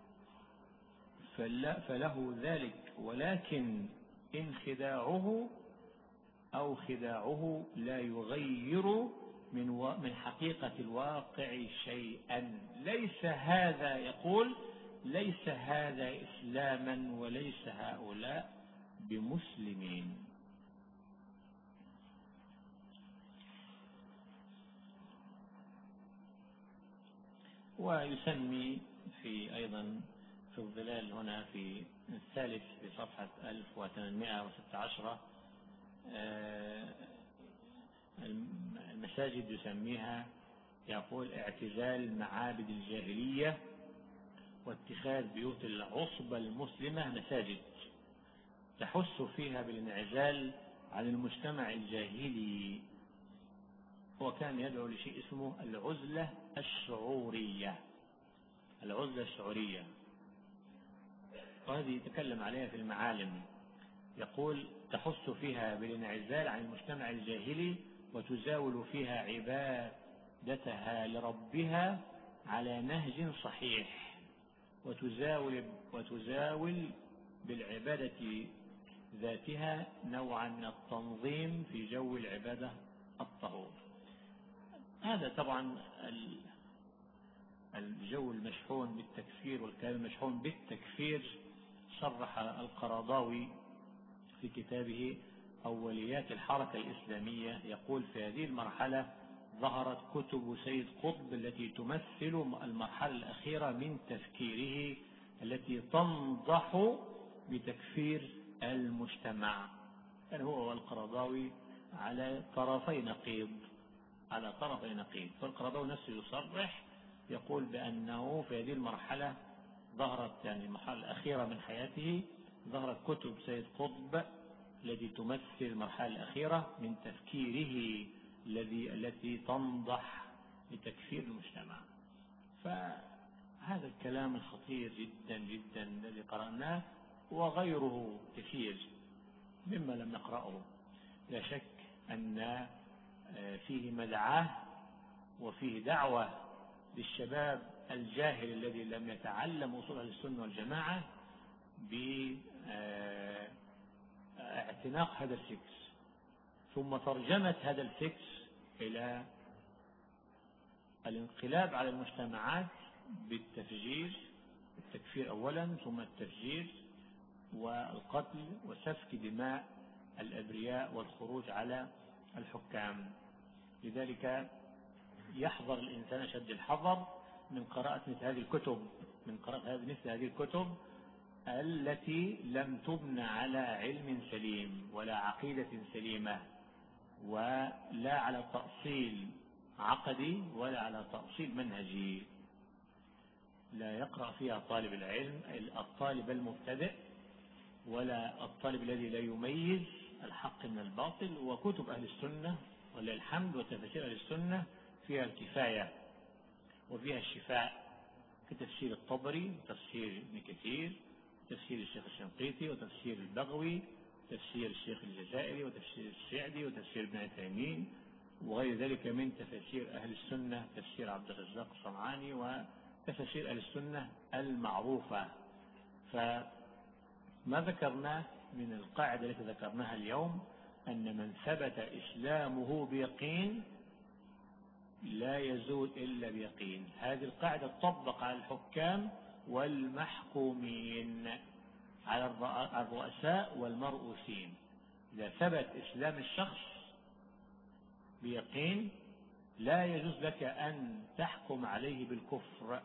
فله ذلك، ولكن إن خداعه أو خداعه لا يغير من من حقيقة الواقع شيئا. ليس هذا، يقول، ليس هذا إسلاما وليس هؤلاء بمسلمين. ويسمي في أيضا في الظلال هنا في الثالث في صفحة ألف وثمانمائة وستة عشر المساجد يسميها، يقول: اعتزال معابد الجاهلية واتخاذ بيوت العصبة المسلمة مساجد، تحث فيها بالانعزال عن المجتمع الجاهلي. وكان يدعو لشيء اسمه العزلة الشعورية، العزلة الشعورية، وهذه يتكلم عليها في المعالم. يقول: تحث فيها بالانعزال عن المجتمع الجاهلي وتزاول فيها عبادتها لربها على نهج صحيح، وتزاول, وتزاول بالعبادة ذاتها نوعا من التنظيم في جو العبادة الطهور. هذا طبعا الجو المشحون بالتكفير والكلام المشحون بالتكفير صرح القرضاوي في كتابه أوليات الحركة الإسلامية. يقول: في هذه المرحلة ظهرت كتب سيد قطب التي تمثل المرحلة الأخيرة من تفكيره، التي تنضح بتكفير المجتمع. كان يعني هو والقرضاوي على طرفي نقيض على طرفي نقيض فالقرضاوي نفسه يصرح، يقول بأنه في هذه المرحلة ظهرت، يعني المرحلة الأخيرة من حياته، ظهرت كتب سيد قطب التي تمثل المرحلة الأخيرة من تفكيره الذي التي تنضح لتكفير المجتمع. فهذا الكلام الخطير جدا جدا الذي قرأناه وغيره كثير مما لم نقرأه، لا شك أن فيه مدعاة وفيه دعوة للشباب الجاهل الذي لم يتعلم أصول السنة والجماعة باعتناق هذا الفكر، ثم ترجمة هذا الفكر إلى الانقلاب على المجتمعات بالتفجير، التكفير أولا، ثم التفجير والقتل وسفك دماء الأبرياء والخروج على الحكام. لذلك يحذر الإنسان أشد الحذر من قراءة مثل هذه الكتب من قراءة مثل هذه الكتب التي لم تبنى على علم سليم ولا عقيدة سليمة، ولا على تأصيل عقدي ولا على تأصيل منهجي. لا يقرأ فيها طالب العلم الطالب المبتدئ ولا الطالب الذي لا يميز الحق من الباطل. وكتب أهل السنة ولله الحمد وتفسير أهل السنة فيها الكفاية وفيها الشفاء، كتفسير الطبري وتفسير ابن كثير وتفسير الشيخ الشنقيطي وتفسير البغوي وتفسير الشيخ الجزائري وتفسير السعدي وتفسير ابن عثيمين وغير ذلك من تفسير أهل السنة، تفسير عبد الرزاق الصنعاني وتفسير أهل السنة المعروفة. فما ذكرناه من القاعدة التي ذكرناها اليوم أن من ثبت إسلامه بيقين لا يزول إلا بيقين. هذه القاعدة تطبق على الحكام والمحكومين، على الرؤساء والمرؤوسين. إذا ثبت إسلام الشخص بيقين لا يجوز لك أن تحكم عليه بالكفر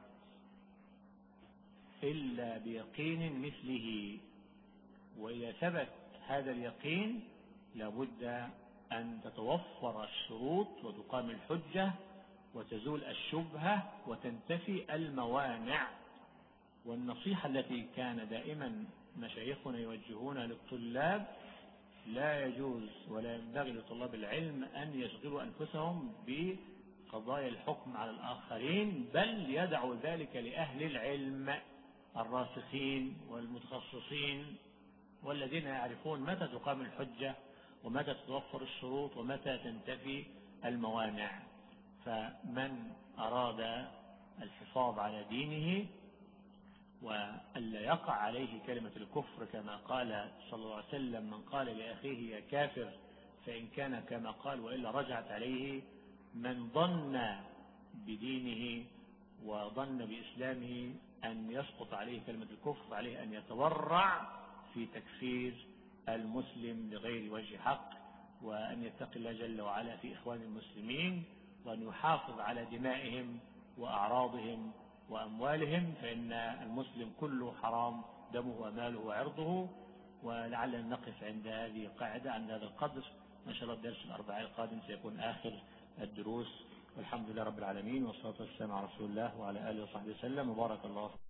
إلا بيقين مثله. وإذا ثبت هذا اليقين لابد أن تتوفر الشروط وتقام الحجة وتزول الشبهة وتنتفي الموانع. والنصيحة التي كان دائما مشايخنا يوجهونها للطلاب: لا يجوز ولا ينبغي لطلاب العلم أن يشغلوا أنفسهم بقضايا الحكم على الآخرين، بل يدعوا ذلك لأهل العلم الراسخين والمتخصصين والذين يعرفون متى تقام الحجة ومتى تتوفر الشروط ومتى تنتفي الموانع. فمن أراد الحفاظ على دينه وألا يقع عليه كلمة الكفر كما قال صلى الله عليه وسلم: من قال لأخيه يا كافر فإن كان كما قال وإلا رجعت عليه. من ظن بدينه وظن بإسلامه أن يسقط عليه كلمة الكفر عليه أن يتورع في تكفير المسلم لغير وجه حق، وأن يتقي الله جل وعلا في إخوان المسلمين، وأن يحافظ على دمائهم وأعراضهم وأموالهم، فإن المسلم كله حرام دمه وماله وعرضه. ولعلنا نقف عند هذه القاعدة عند هذا القدر. ما شاء الله الدرس الأربعاء القادم سيكون آخر الدروس، والحمد لله رب العالمين، والصلاة والسلام على رسول الله وعلى آله وصحبه وسلم، وبارك الله.